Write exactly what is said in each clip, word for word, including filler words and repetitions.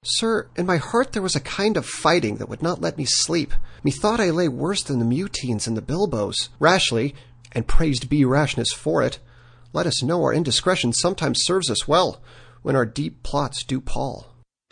Sir, in my heart there was a kind of fighting that would not let me sleep. Methought I lay worse than the Mutines and the Bilbos. Rashly, and praised be rashness for it, let us know our indiscretion sometimes serves us well, when our deep plots do pall.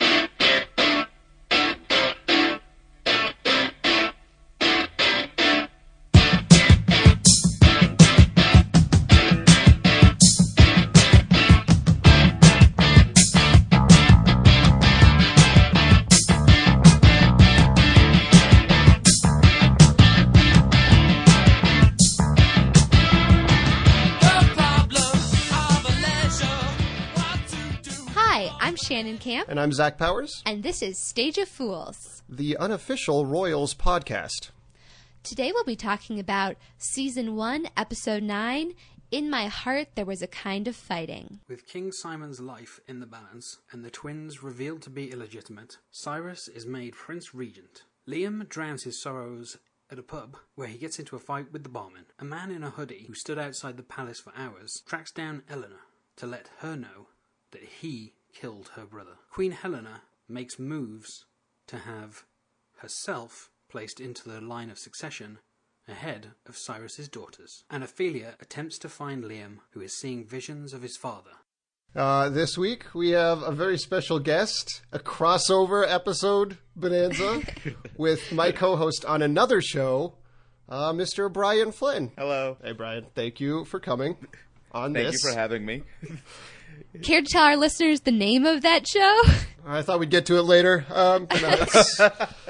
Shannon Camp. And I'm Zach Powers. And this is Stage of Fools, the unofficial Royals podcast. Today we'll be talking about Season one, Episode nine, In My Heart There Was a Kind of Fighting. With King Simon's life in the balance, and the twins revealed to be illegitimate, Cyrus is made Prince Regent. Liam drowns his sorrows at a pub, where he gets into a fight with the barman. A man in a hoodie, who stood outside the palace for hours, tracks down Eleanor to let her know that he killed her brother. Queen Helena makes moves to have herself placed into the line of succession ahead of Cyrus's daughters. And Ophelia attempts to find Liam, who is seeing visions of his father. Uh, this week we have a very special guest, a crossover episode bonanza with my co-host on another show, uh, Mister Brian Flynn. Hello. Hey, Brian. Thank you for coming on Thank this. you for having me. Care to tell our listeners the name of that show? I thought we'd get to it later. Um, but no, it's,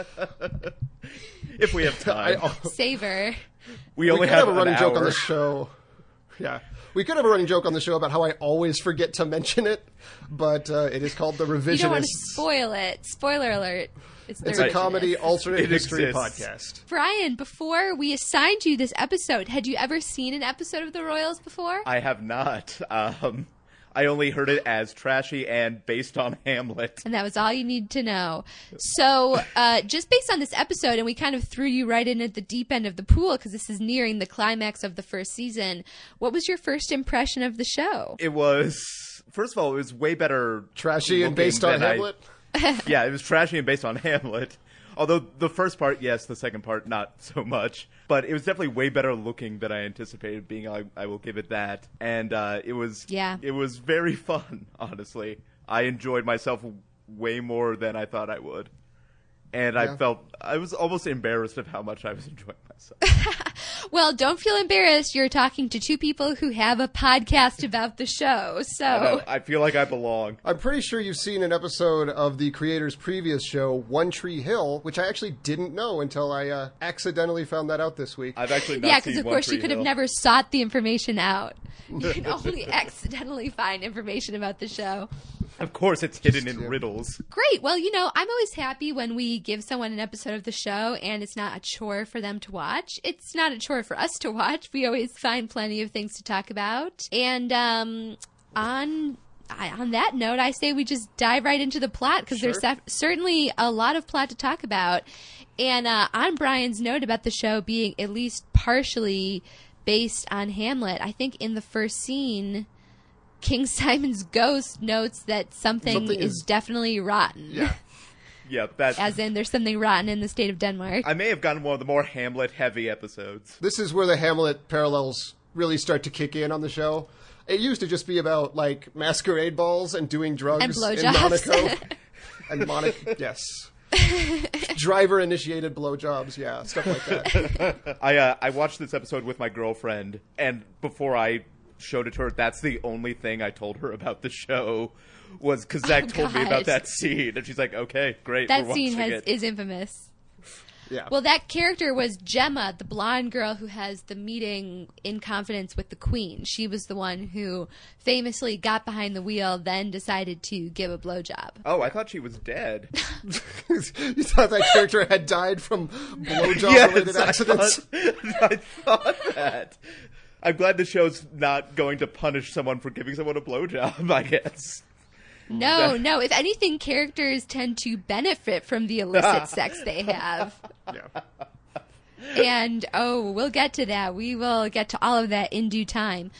if we have time. I, Savor. We we only could have, have a running an joke hour. on the show. Yeah. We could have a running joke on the show about how I always forget to mention it, but uh, it is called The Revisionists. You don't want to spoil it. Spoiler alert. It's, the It's a Revisionists. comedy alternate It history exists. podcast. Brian, before we assigned you this episode, had you ever seen an episode of The Royals before? I have not. Um, I only heard it as trashy and based on Hamlet. And that was all you need to know. So, uh, just based on this episode, and we kind of threw you right in at the deep end of the pool because this is nearing the climax of the first season. What was your first impression of the show? It was, first of all, it was way better. Trashy and looking based on than I- Hamlet? Yeah, it was trashy and based on Hamlet. Although the first part, yes, the second part, not so much. But it was definitely way better looking than I anticipated being. I, I will give it that. And uh, it was Yeah. it was very fun, honestly. I enjoyed myself way more than I thought I would. And Yeah. I felt, I was almost embarrassed of how much I was enjoying myself. Well, don't feel embarrassed. You're talking to two people who have a podcast about the show. So, I, know, I feel like I belong. I'm pretty sure you've seen an episode of the creator's previous show, One Tree Hill, which I actually didn't know until I uh, accidentally found that out this week. I've actually not yeah, seen because of One course Tree you could have Hill. never sought the information out. You can only accidentally find information about the show. Of course, it's hidden in yeah. riddles. Great. Well, you know, I'm always happy when we give someone an episode of the show and it's not a chore for them to watch. It's not a chore for us to watch. We always find plenty of things to talk about. And um, on I, on that note, I say we just dive right into the plot because Sure. there's sef- certainly a lot of plot to talk about. And uh, on Brian's note about the show being at least partially based on Hamlet, I think in the first scene, King Simon's ghost notes that something, Something is, is- definitely rotten. Yeah. Yeah, that's... As in, there's something rotten in the state of Denmark. I may have gotten one of the more Hamlet-heavy episodes. This is where the Hamlet parallels really start to kick in on the show. It used to just be about, like, masquerade balls and doing drugs And in blowjobs. Monaco. and Monaco, yes. Driver-initiated blowjobs, yeah, stuff like that. I uh, I watched this episode with my girlfriend, and before I showed it to her, that's the only thing I told her about the show, was because Zach Oh, told me God. about that scene, and she's like, okay, great, That we're scene watching has it. is infamous. Yeah. Well, that character was Gemma, the blonde girl who has the meeting in confidence with the queen. She was the one who famously got behind the wheel, then decided to give a blowjob. Oh, I thought she was dead. you thought that character had died from blowjob-related Yes, I accidents? thought, I thought that. I'm glad the show's not going to punish someone for giving someone a blowjob, I guess. No, no. If anything, characters tend to benefit from the illicit sex they have. Yeah. And, oh, we'll get to that. We will get to all of that in due time.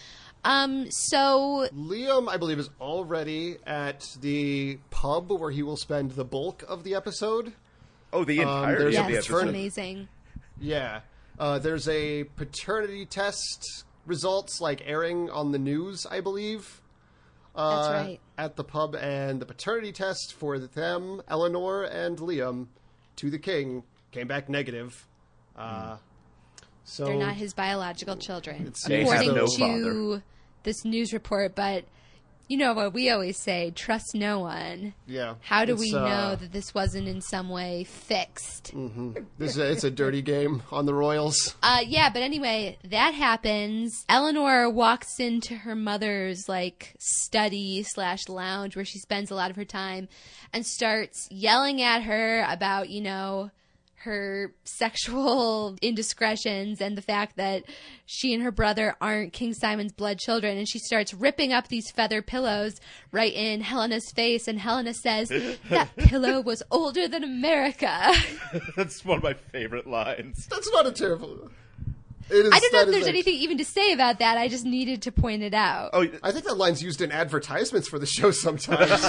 Um, so Liam, I believe, is already at the pub where he will spend the bulk of the episode. Oh, the Um, entirety there's yes, of the a it's episode. paternity- amazing. Yeah. Uh, there's a paternity test results, like, airing on the news, I believe. Uh, That's right. At the pub, and the paternity test for them, Eleanor and Liam, to the king, came back negative. Uh, so They're not his biological children, It seems They have according no to father. this news report. But you know what we always say: trust no one. Yeah. How do It's, we uh, know that this wasn't in some way fixed? This is a, it's a dirty game on the Royals. Uh, yeah, but anyway, that happens. Eleanor walks into her mother's like study slash lounge where she spends a lot of her time, and starts yelling at her about, you know, her sexual indiscretions and the fact that she and her brother aren't King Simon's blood children. And she starts ripping up these feather pillows right in Helena's face. And Helena says, that pillow was older than America. That's one of my favorite lines. That's not a terrible. It is, I don't know that if is there's a- anything even to say about that. I just needed to point it out. Oh, I think that line's used in advertisements for the show sometimes.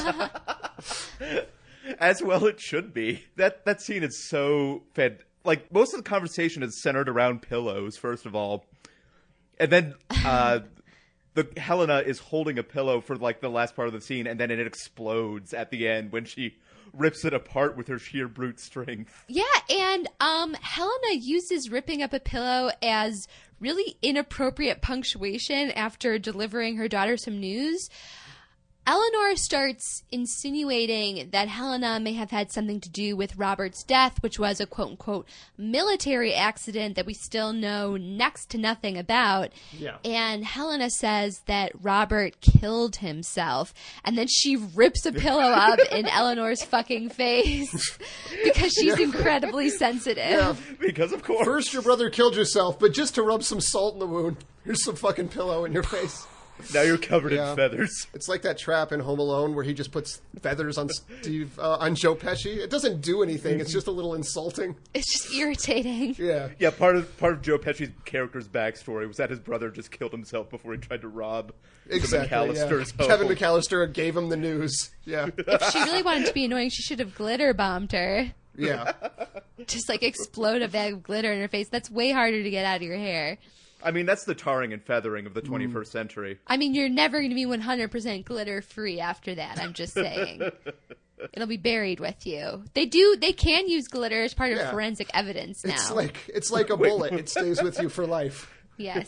as well it should be. That that scene is so fed. Like, most of the conversation is centered around pillows, first of all. And then uh, the Helena is holding a pillow for, like, the last part of the scene, and then it explodes at the end when she rips it apart with her sheer brute strength. Yeah, and um, Helena uses ripping up a pillow as really inappropriate punctuation after delivering her daughter some news. Eleanor starts insinuating that Helena may have had something to do with Robert's death, which was a quote-unquote military accident that we still know next to nothing about. Yeah. And Helena says that Robert killed himself. And then she rips a pillow up in Eleanor's fucking face because she's incredibly sensitive. Yeah. Because, of course. First, your brother killed yourself, but just to rub some salt in the wound, here's some fucking pillow in your face. Now you're covered Yeah. in feathers. It's like that trap in Home Alone where he just puts feathers on Steve, uh, on Joe Pesci. It doesn't do anything. It's just a little insulting. It's just irritating. Yeah. Yeah, part of part of Joe Pesci's character's backstory was that his brother just killed himself before he tried to rob Exactly. the McAllister's Yeah. home. Kevin McAllister gave him the news. Yeah. If she really wanted to be annoying, she should have glitter bombed her. Yeah. Just like explode a bag of glitter in her face. That's way harder to get out of your hair. I mean, that's the tarring and feathering of the twenty-first century. I mean, you're never going to be one hundred percent glitter free after that. I'm just saying. It'll be buried with you. They do, they can use glitter as part of Yeah. forensic evidence now. It's like it's like a bullet. It stays with you for life. Yes.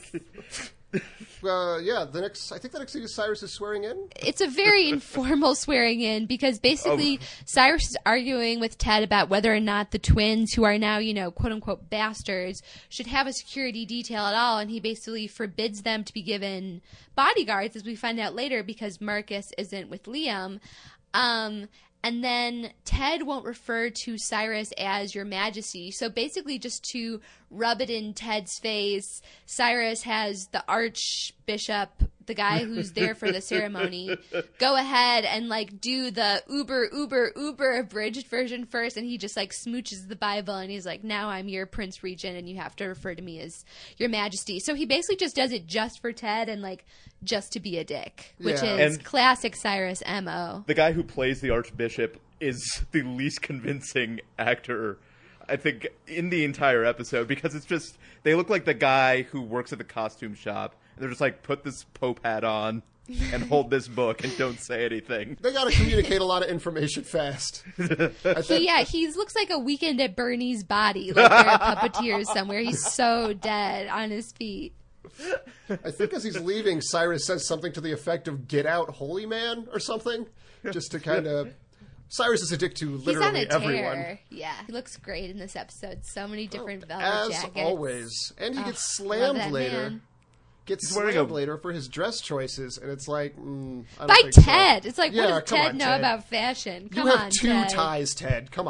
Uh, yeah, the next, I think the next thing is Cyrus is swearing in. It's a very informal swearing in because basically Cyrus is arguing with Ted about whether or not the twins, who are now, you know, quote unquote bastards, should have a security detail at all. And he basically forbids them to be given bodyguards, as we find out later, because Marcus isn't with Liam. Um, and then Ted won't refer to Cyrus as Your Majesty. So basically, just to rub it in Ted's face, Cyrus has the Archbishop, the guy who's there for the ceremony, go ahead and like do the uber, uber, uber abridged version first. And he just like smooches the Bible and he's like, now I'm your Prince Regent and you have to refer to me as Your Majesty. So he basically just does it just for Ted and like just to be a dick, which Yeah. is And- classic Cyrus M O. The guy who plays the Archbishop is the least convincing actor, I think, in the entire episode, because it's just, they look like the guy who works at the costume shop, and they're just like, put this Pope hat on and hold this book and don't say anything. They got to communicate a lot of information fast. I He, yeah, he looks like a Weekend at Bernie's body, like they're puppeteers somewhere. He's so dead on his feet. I think as he's leaving, Cyrus says something to the effect of "Get out, holy man" or something, just to kind of. Cyrus is a dick to He's on literally a tear. everyone, Yeah, he looks great in this episode. So many different velvet as jackets. always. And he Oh, gets love slammed that later. man. Gets He's wearing slammed a- later for his dress choices, and it's like, mm, I don't By think so. Ted. It's like, Yeah, what does come Ted on, know Ted. about fashion? You Come have on, two Ted. ties, Ted. Come on.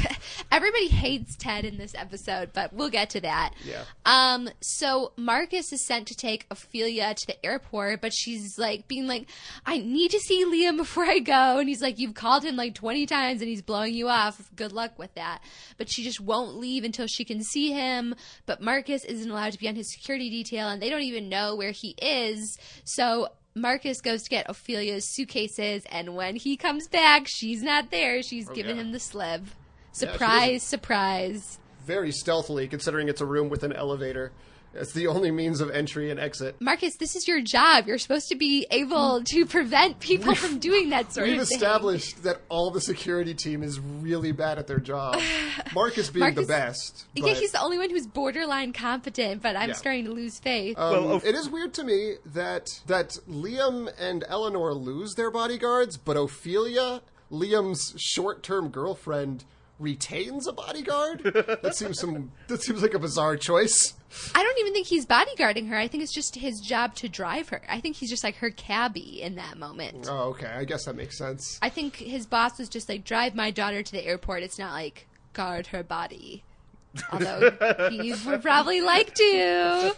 Everybody hates Ted in this episode, but we'll get to that. Yeah. Um, so Marcus is sent to take Ophelia to the airport, but she's like being like, I need to see Liam before I go. And he's like, you've called him like twenty times and he's blowing you off. Good luck with that. But she just won't leave until she can see him. But Marcus isn't allowed to be on his security detail, and they don't even know where he is. So Marcus goes to get Ophelia's suitcases, and when he comes back, she's not there. She's Oh, giving yeah. him the slip. she Surprise, doesn't- surprise. Very stealthily, considering it's a room with an elevator. It's the only means of entry and exit. Marcus, this is your job. You're supposed to be able to prevent people from doing that sort We've of thing. established that all the security team is really bad at their job. Marcus being Marcus- the best. Yeah, but, he's the only one who's borderline competent, but I'm Yeah. starting to lose faith. um, Well, Oph- it is weird to me that that Liam and Eleanor lose their bodyguards, but Ophelia, Liam's short-term girlfriend, retains a bodyguard. That seems some. That seems like a bizarre choice. I don't even think he's bodyguarding her. I think it's just his job to drive her. I think he's just like her cabbie in that moment. Oh, okay. I guess that makes sense. I think his boss was just like, drive my daughter to the airport. It's not like, guard her body. Although he would probably like to.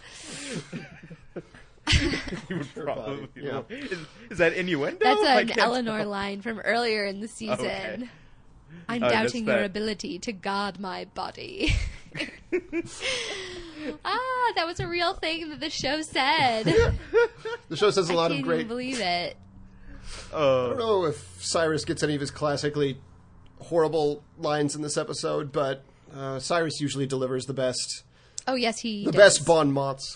You would probably. Yeah. Is, is that innuendo? That's I an can't Eleanor tell. line from earlier in the season. Okay. I'm I missed doubting your that. ability to guard my body. Ah, that was a real thing that the show said. The show says a I lot can't of great. even believe it. I Uh, don't know if Cyrus gets any of his classically horrible lines in this episode, but uh, Cyrus usually delivers the best, Oh, yes, he the does. best bon mots.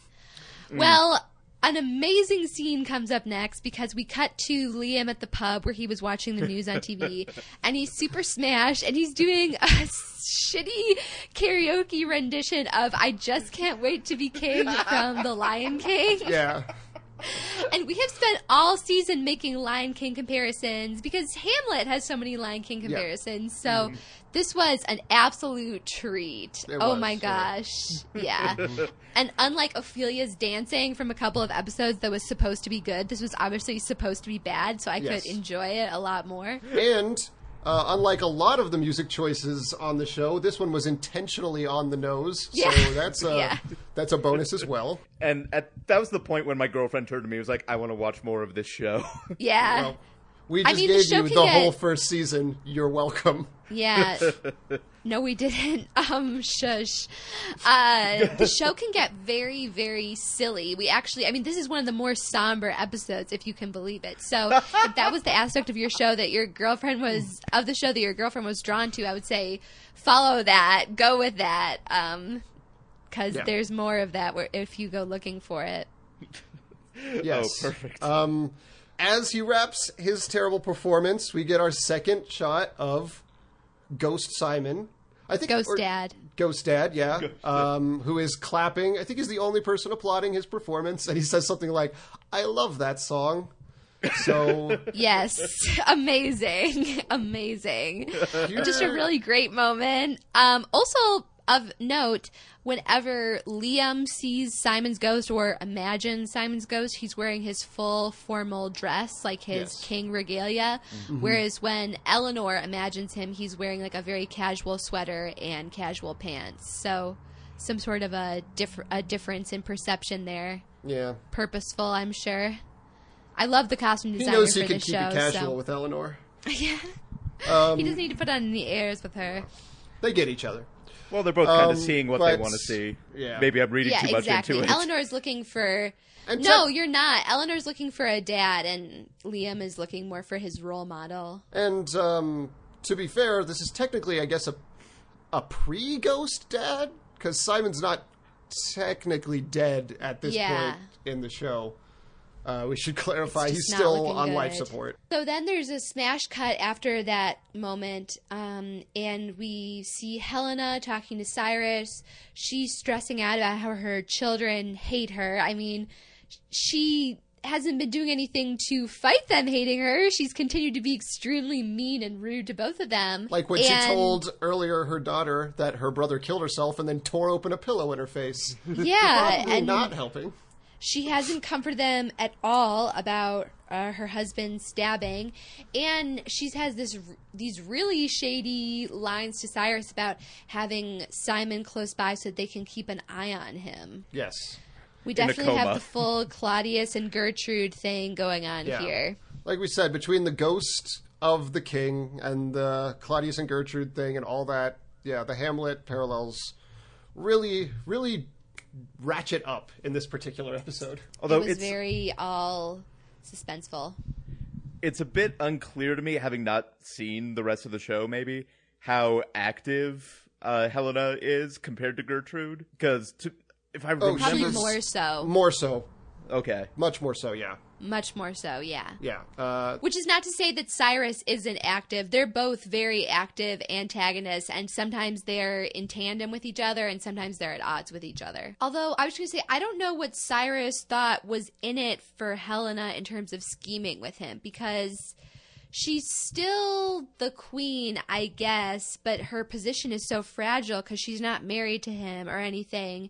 Well, an amazing scene comes up next because we cut to Liam at the pub where he was watching the news on T V, and he's super smashed, and he's doing a shitty karaoke rendition of I Just Can't Wait to Be King from The Lion King. Yeah. And we have spent all season making Lion King comparisons because Hamlet has so many Lion King comparisons. So this was an absolute treat. It oh was, my yeah. gosh. Yeah. And unlike Ophelia's dancing from a couple of episodes that was supposed to be good, this was obviously supposed to be bad, so I Yes. could enjoy it a lot more. And uh, unlike a lot of the music choices on the show, this one was intentionally on the nose. Yeah. So that's a, Yeah. that's a bonus as well. and at, that was the point when my girlfriend turned to me and was like, I want to watch more of this show. Yeah. Well, we I just mean, the gave show you can the get- whole first season. You're welcome. Yeah. No, we didn't. Um, shush. Uh, the show can get very, very silly. We actually, I mean, this is one of the more somber episodes, if you can believe it. So, if that was the aspect of your show that your girlfriend was, of the show that your girlfriend was drawn to, I would say follow that, go with that, um, because Yeah. there's more of that where if you go looking for it. Yes. Oh, perfect. Um, as he wraps his terrible performance, we get our second shot of Ghost Simon. I think Ghost or- Dad. Ghost Dad, yeah. Um, who is clapping. I think he's the only person applauding his performance, and he says something like, "I love that song." So Yes, amazing, amazing. Just a really great moment. Um, also of note, whenever Liam sees Simon's ghost or imagines Simon's ghost, he's wearing his full formal dress, like his Yes. king regalia. Whereas when Eleanor imagines him, he's wearing like a very casual sweater and casual pants. So some sort of a, diff- a difference in perception there. yeah, Purposeful, I'm sure. I love the costume he designer knows for he can this keep show. it casual so. with Eleanor. Yeah. Um, He doesn't need to put on any airs with her. They get each other. Well, they're both kind Um, of seeing what they but- want to see. yeah. Maybe I'm reading Yeah, too much exactly. into it. Eleanor's looking for. And No, tech- you're not. Eleanor's looking for a dad, and Liam is looking more for his role model. And um, to be fair, this is technically, I guess, a a pre-Ghost Dad, because Simon's not technically dead at this Yeah. point in the show. Uh, we should clarify It's he's just not still looking on life good. support. So then there's a smash cut after that moment, um, and we see Helena talking to Cyrus. She's stressing out about how her children hate her. I mean, she hasn't been doing anything to fight them hating her. She's continued to be extremely mean and rude to both of them. Like when she And- told earlier her daughter that her brother killed herself and then tore open a pillow in her face. Yeah, Probably and not helping. She hasn't comforted them at all about uh, her husband stabbing, and she has this these really shady lines to Cyrus about having Simon close by so that they can keep an eye on him. Yes. We In a definitely have coma. the full Claudius and Gertrude thing going on Yeah. here. Like we said, between the ghost of the king and the Claudius and Gertrude thing and all that, yeah, the Hamlet parallels really, really ratchet up in this particular episode. Although it was it's very all suspenseful. it's a bit unclear to me, having not seen the rest of the show, maybe how active uh, Helena is compared to Gertrude. Because if I remember, Probably she's- more so. More so. okay, Much more so, yeah. Much more so, yeah. Yeah. Uh, Which is not to say that Cyrus isn't active. They're both very active antagonists, and sometimes they're in tandem with each other, and sometimes they're at odds with each other. Although, I was going to say, I don't know what Cyrus thought was in it for Helena in terms of scheming with him, because she's still the queen, I guess, but her position is so fragile because she's not married to him or anything.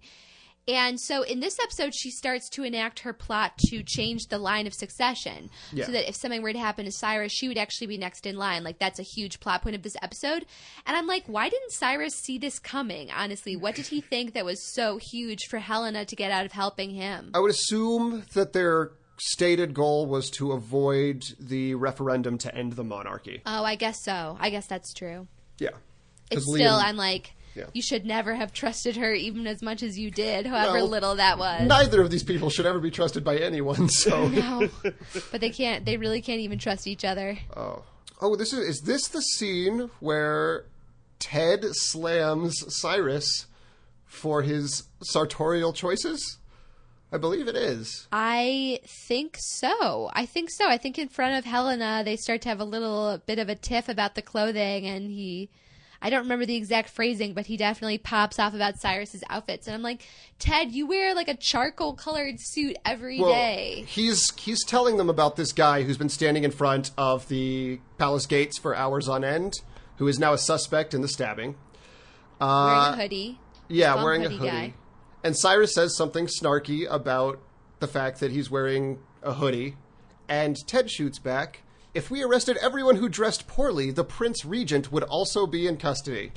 And so in this episode, she starts to enact her plot to change the line of succession. Yeah. So that if something were to happen to Cyrus, she would actually be next in line. Like, that's a huge plot point of this episode. And I'm like, why didn't Cyrus see this coming, honestly? What did he think that was so huge for Helena to get out of helping him? I would assume that their stated goal was to avoid the referendum to end the monarchy. Oh, I guess so. I guess that's true. Yeah. It's 'Cause still, Liam- I'm like, Yeah. you should never have trusted her even as much as you did, however Well, little that was. Neither of these people should ever be trusted by anyone, so... No. But they can't, they really can't even trust each other. Oh, oh! This is is this the scene where Ted slams Cyrus for his sartorial choices? I believe it is. I think so. I think so. I think in front of Helena, they start to have a little bit of a tiff about the clothing, and he, I don't remember the exact phrasing, but he definitely pops off about Cyrus's outfits. And I'm like, Ted, you wear like a charcoal colored suit every day. Well, he's he's telling them about this guy who's been standing in front of the palace gates for hours on end, who is now a suspect in the stabbing. Wearing a hoodie. Yeah, Strong wearing a hoodie hoodie. guy. And Cyrus says something snarky about the fact that he's wearing a hoodie, and Ted shoots back, "If we arrested everyone who dressed poorly, the Prince Regent would also be in custody."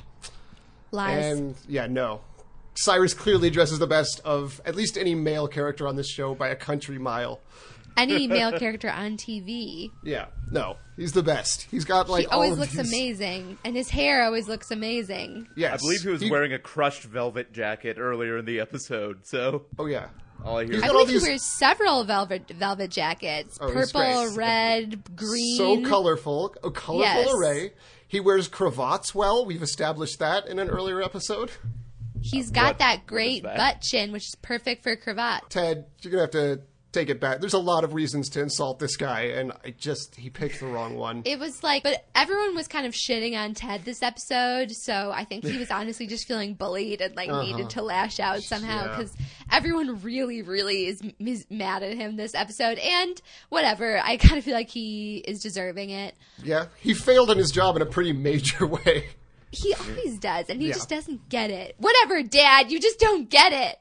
Lies. And yeah, no. Cyrus clearly dresses the best of at least any male character on this show by a country mile. Any male character on T V. Yeah, no, he's the best. He's got like He always all of looks these- amazing. And his hair always looks amazing. Yes, I believe he was wearing a crushed velvet jacket earlier in the episode. So Oh yeah, all I hear He's is I got all believe these- he wears several velvet velvet jackets. Oh, he's Purple, great. red, green. so colorful, a colorful Yes. array. He wears cravats well. We've established that in an earlier episode. He's got What- that what great is that? butt chin, which is perfect for a cravat. Ted, you're gonna have to take it back. There's a lot of reasons to insult this guy, and I just he picked the wrong one. It was like, but everyone was kind of shitting on Ted this episode, so I think he was honestly just feeling bullied and like needed to lash out somehow Yeah. because everyone really, really is, is mad at him this episode. And whatever, I kind of feel like he is deserving it. Yeah, he failed in his job in a pretty major way. He always does, and he Yeah. just doesn't get it. Whatever, Dad, you just don't get it.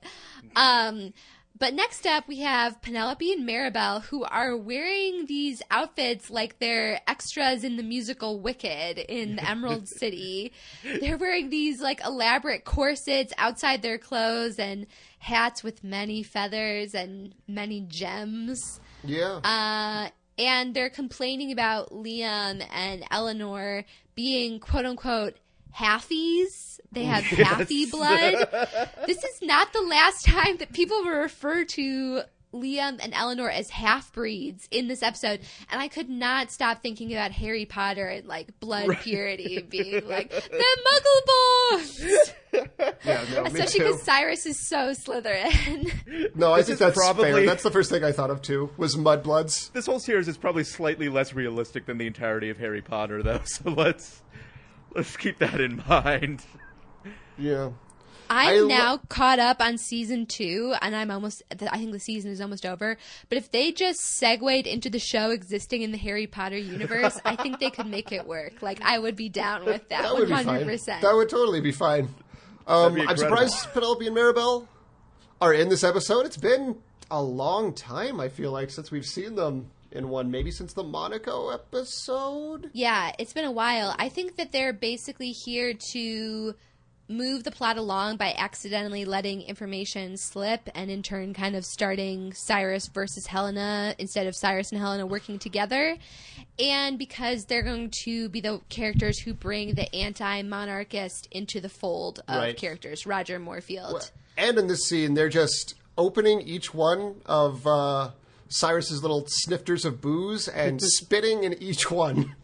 Um, but next up, we have Penelope and Maribel, who are wearing these outfits like they're extras in the musical Wicked in the Emerald City. They're wearing these like elaborate corsets outside their clothes and hats with many feathers and many gems. Yeah. Uh, and they're complaining about Liam and Eleanor being quote unquote halfies. They have halfy blood. This is not the last time that people will refer to Liam and Eleanor as half breeds in this episode. And I could not stop thinking about Harry Potter and like blood purity and being like, the muggle boys! yeah, no, me Especially too. because Cyrus is so Slytherin. No, I This think is that's probably- fair. That's the first thing I thought of too. Was mudbloods. this whole series is probably slightly less realistic than the entirety of Harry Potter, though. So let's let's keep that in mind. Yeah. I'm I lo- now caught up on season two, and I'm almost, I think the season is almost over. But if they just segued into the show existing in the Harry Potter universe, I think they could make it work. Like, I would be down with that, That would be one hundred fine. percent. That would totally be fine. Um, That'd be I'm incredible. surprised Penelope and Maribel are in this episode. It's been a long time, I feel like, since we've seen them in one, maybe since the Monaco episode? Yeah, it's been a while. I think that they're basically here to move the plot along by accidentally letting information slip and in turn kind of starting Cyrus versus Helena instead of Cyrus and Helena working together. And because they're going to be the characters who bring the anti-monarchist into the fold of Right. characters, Roger Moorfield. And in this scene, they're just opening each one of uh, Cyrus's little snifters of booze and spitting in each one.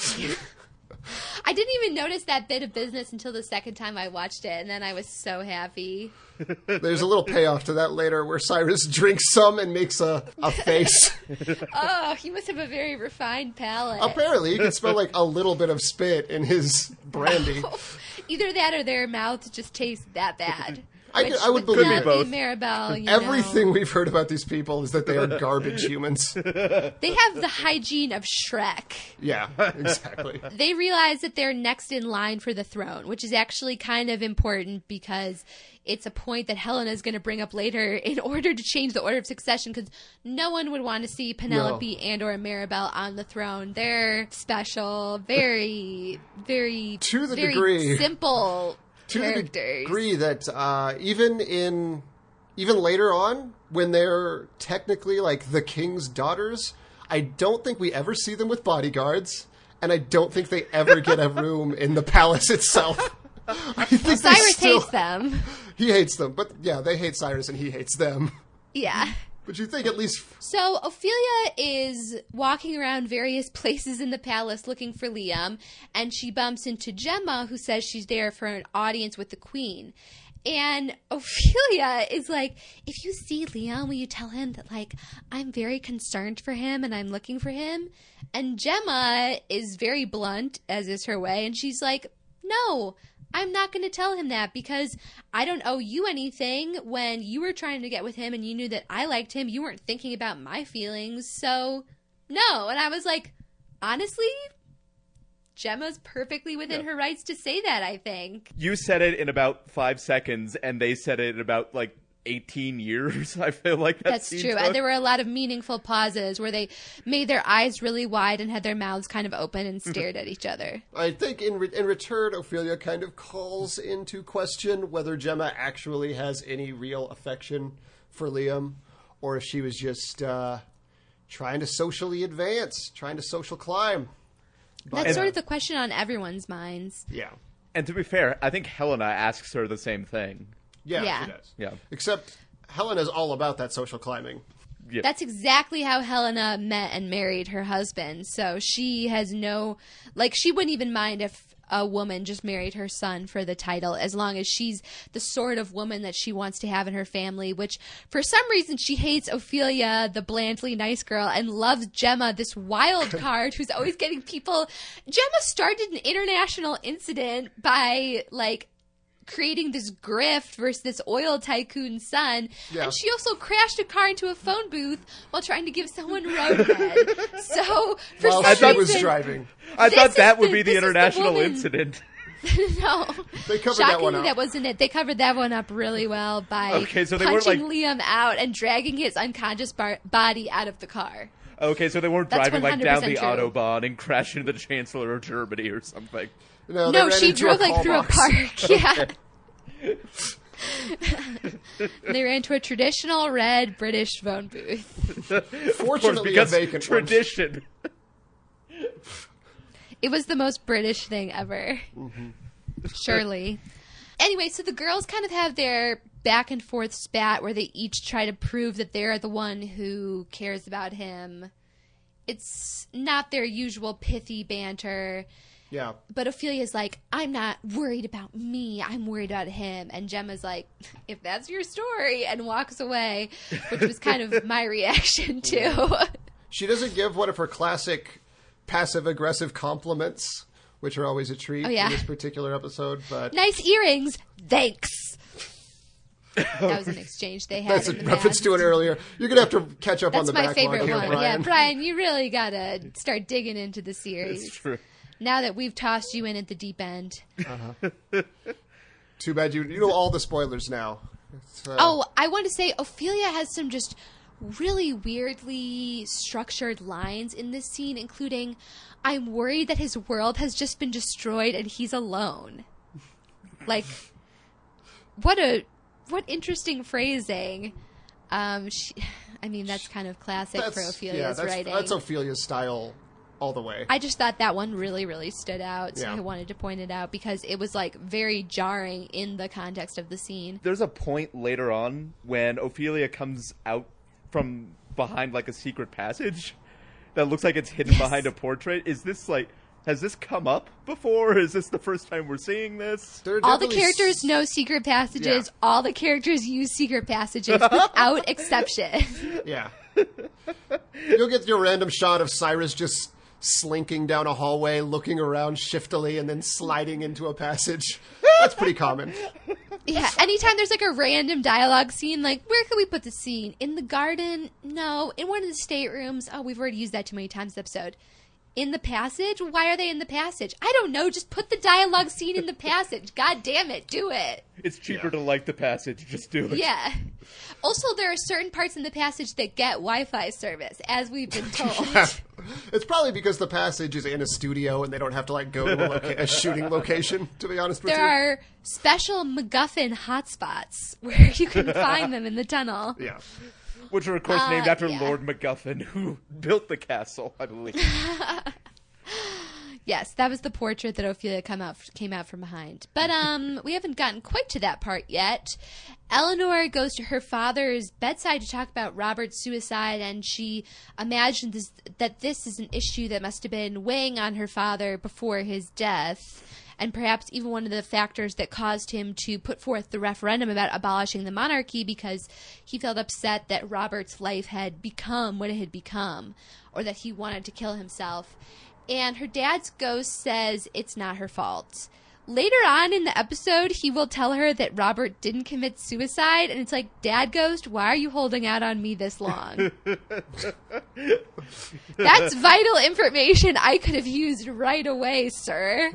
I didn't even notice that bit of business until the second time I watched it, and then I was so happy. There's a little payoff to that later where Cyrus drinks some and makes a, a face. Oh, he must have a very refined palate. Apparently, you can smell like a little bit of spit in his brandy. Either that or their mouths just taste that bad. I Which could- I would with believe Penelope both. Maribel, you Everything know, we've heard about these people is that they are garbage humans. they have the hygiene of Shrek. Yeah, exactly. They realize that they're next in line for the throne, which is actually kind of important because it's a point that Helena is going to bring up later in order to change the order of succession, because no one would want to see Penelope and or Maribel on the throne. They're special, very, very, To the very degree- simple To the characters. degree that uh, even in even later on, when they're technically like the king's daughters, I don't think we ever see them with bodyguards, and I don't think they ever get a room in the palace itself. I think they Cyrus still- hates them. He hates them, but yeah, they hate Cyrus and he hates them. Yeah. But you think at least So Ophelia is walking around various places in the palace looking for Liam, and she bumps into Gemma, who says she's there for an audience with the queen. And Ophelia is like, if you see Liam, will you tell him that, like, I'm very concerned for him and I'm looking for him? And Gemma is very blunt, as is her way, and she's like, no, I'm not going to tell him that because I don't owe you anything. When you were trying to get with him and you knew that I liked him, you weren't thinking about my feelings, so no. And I was like, honestly, Gemma's perfectly within Yeah. her rights to say that, I think. You said it in about five seconds, and they said it in about like eighteen years. I feel like that That's scene true. took. And there were a lot of meaningful pauses where they made their eyes really wide and had their mouths kind of open and stared at each other. I think in re- in return, Ophelia kind of calls into question whether Gemma actually has any real affection for Liam, or if she was just uh, trying to socially advance, trying to social climb. That's And- sort of the question on everyone's minds. Yeah, And to be fair, I think Helena asks her the same thing. yeah, Yeah. she does. Yeah. Except Helena's all about that social climbing. Yeah. That's exactly how Helena met and married her husband. So she has no, like, she wouldn't even mind if a woman just married her son for the title, as long as she's the sort of woman that she wants to have in her family, which for some reason she hates Ophelia, the blandly nice girl, and loves Gemma, this wild card who's always getting people. Gemma started an international incident by, like, creating this grift versus this oil tycoon's son. Yeah. And she also crashed a car into a phone booth while trying to give someone roadhead. So for While some she reason, was driving, I This thought is that would the- be the this is the international woman- incident. no, They covered that shockingly, one up. that wasn't it. They covered that one up really well by Okay, so they weren't, punching like- Liam out and dragging his unconscious bar- body out of the car. Okay, so they weren't That's driving like down the one hundred percent true. Autobahn and crashing into the Chancellor of Germany or something. no, they No, ran she into drove a like through a Hallmarks. park. Yeah. They ran to a traditional red British phone booth. Of course, Fortunately, a because vacant one. tradition. It was the most British thing ever. Surely. Anyway, so the girls kind of have their back and forth spat where they each try to prove that they're the one who cares about him. It's not their usual pithy banter. Yeah, But Ophelia's like, I'm not worried about me. I'm worried about him. And Gemma's like, if that's your story, and walks away, which was kind of my reaction too. she doesn't give one of her classic passive-aggressive compliments, which are always a treat Oh, yeah. in this particular episode. But Nice earrings. Thanks. That was an exchange they had. that's a in the reference past. to it earlier. You're gonna have to catch up on That's the my backlog favorite here, one. Brian. Yeah, Brian, you really gotta start digging into the series It's true. now that we've tossed you in at the deep end. Too bad you you know all the spoilers now. It's, uh, Oh, I want to say Ophelia has some just really weirdly structured lines in this scene, including, "I'm worried that his world has just been destroyed and he's alone." Like, what a what interesting phrasing. Um, she, I mean, that's kind of classic That's, for Ophelia's yeah, that's, writing. that's Ophelia's style all the way. I just thought that one really, really stood out, so Yeah. I wanted to point it out because it was, like, very jarring in the context of the scene. There's a point later on when Ophelia comes out from behind, like, a secret passage that looks like it's hidden Yes. behind a portrait. Is this, like... Has this come up before? Is this the first time we're seeing this? There are All the definitely characters s- know secret passages. Yeah. All the characters use secret passages without exception. Yeah. You'll get your random shot of Cyrus just slinking down a hallway, looking around shiftily, and then sliding into a passage. That's pretty common. Yeah, anytime there's like a random dialogue scene, like, where could we put the scene? In the garden? No. In one of the staterooms? Oh, we've already used that too many times this episode. In the passage? Why are they in the passage? I don't know. Just put the dialogue scene in the passage. God damn it. Do it. It's cheaper Yeah. to like the passage. Just do it. Yeah. Also, there are certain parts in the passage that get Wi-Fi service, as we've been told. It's probably because the passage is in a studio and they don't have to like go to a, loca- a shooting location, to be honest with There you. are special MacGuffin hotspots where you can find them in the tunnel. Yeah. Which are, of course, Uh, named after yeah. Lord MacGuffin, who built the castle, I believe. Yes, that was the portrait that Ophelia come out came out from behind. But um, we haven't gotten quite to that part yet. Eleanor goes to her father's bedside to talk about Robert's suicide, and she imagines this, that this is an issue that must have been weighing on her father before his death, and perhaps even one of the factors that caused him to put forth the referendum about abolishing the monarchy, because he felt upset that Robert's life had become what it had become, or that he wanted to kill himself. And her dad's ghost says it's not her fault. Later on in the episode, he will tell her that Robert didn't commit suicide, and it's like, Dad Ghost, why are you holding out on me this long? That's vital information I could have used right away, sir.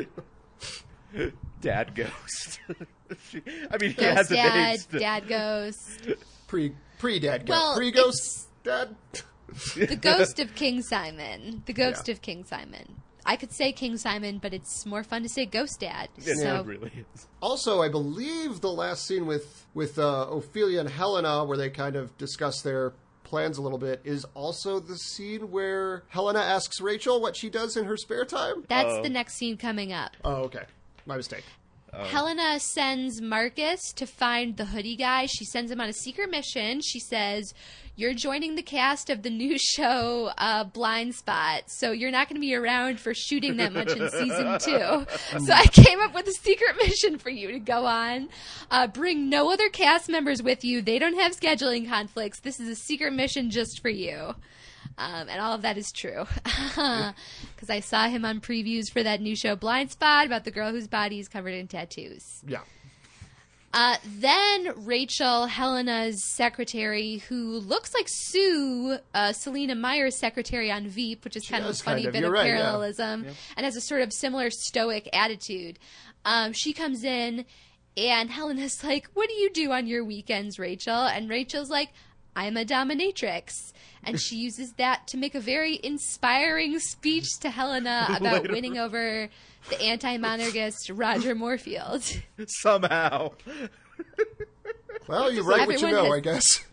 Dad Ghost. She- I mean, he Ghost has a name. Dad, still. Dad Ghost. Pre pre dad Well, ghost. Pre ghost dad. The ghost of King Simon. The ghost Yeah. of King Simon. I could say King Simon, but it's more fun to say Ghost Dad. It So really is. Also, I believe the last scene with with uh, Ophelia and Helena, where they kind of discuss their plans a little bit, is also the scene where Helena asks Rachel what she does in her spare time. that's Uh-oh. the next scene coming up. Oh, okay, my mistake. Helena sends Marcus to find the hoodie guy. She sends him on a secret mission. She says, you're joining the cast of the new show uh, Blind Spot, so you're not going to be around for shooting that much in season two. So I came up with a secret mission for you to go on. Uh, bring no other cast members with you. They don't have scheduling conflicts. This is a secret mission just for you. Um, and all of that is true. Because I saw him on previews for that new show Blind Spot about the girl whose body is covered in tattoos. Yeah. Uh, then Rachel, Helena's secretary, who looks like Sue, uh, Selena Meyer's secretary on Veep, which is kind of a does funny kind of. bit You're of right, yeah. parallelism, and has a sort of similar stoic attitude. Um, she comes in, and Helena's like, what do you do on your weekends, Rachel? And Rachel's like, I'm a dominatrix. And she uses that to make a very inspiring speech to Helena about Later. winning over the anti-monarchist Roger Moorfield. Somehow. Well, you write what you Everyone know, has- I guess.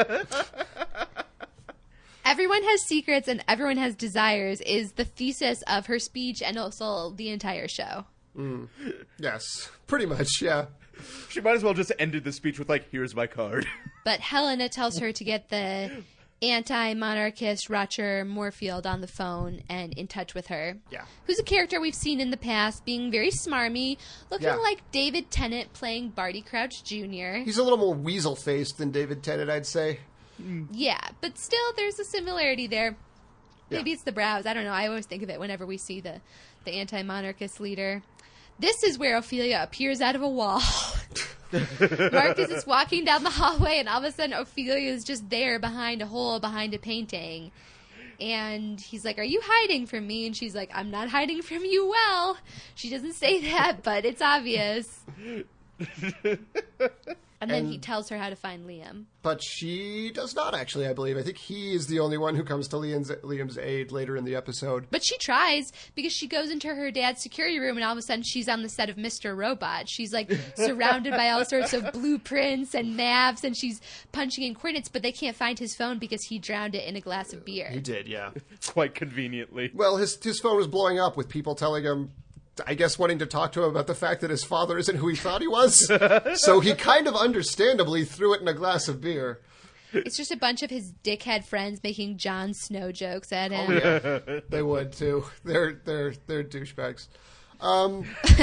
Everyone has secrets and everyone has desires is the thesis of her speech and also the entire show. Yes, pretty much. Yeah. She might as well just ended the speech with, like, here's my card. But Helena tells her to get the anti-monarchist Roger Moorfield on the phone and in touch with her. Yeah. Who's a character we've seen in the past being very smarmy, looking Yeah. like David Tennant playing Barty Crouch Junior He's a little more weasel-faced than David Tennant, I'd say. Yeah, but still there's a similarity there. Maybe Yeah. it's the brows. I don't know. I always think of it whenever we see the, the anti-monarchist leader. This is where Ophelia appears out of a wall. Marcus is walking down the hallway, and all of a sudden Ophelia is just there behind a hole behind a painting. And he's like, are you hiding from me? And she's like, I'm not hiding from you. Well, she doesn't say that, but it's obvious. And then And- he tells her how to find Liam. But she does not, actually, I believe. I think he is the only one who comes to Liam's, Liam's aid later in the episode. But she tries because she goes into her dad's security room and all of a sudden she's on the set of Mister Robot. She's like surrounded by all sorts of blueprints and maps and she's punching in coordinates, but they can't find his phone because he drowned it in a glass of beer. He did, yeah. Quite conveniently. Well, his his phone was blowing up with people telling him, I guess, wanting to talk to him about the fact that his father isn't who he thought he was. So he kind of understandably threw it in a glass of beer. It's just a bunch of his dickhead friends making Jon Snow jokes at him. Oh, yeah. They would, too. They're, they're, they're douchebags. Um,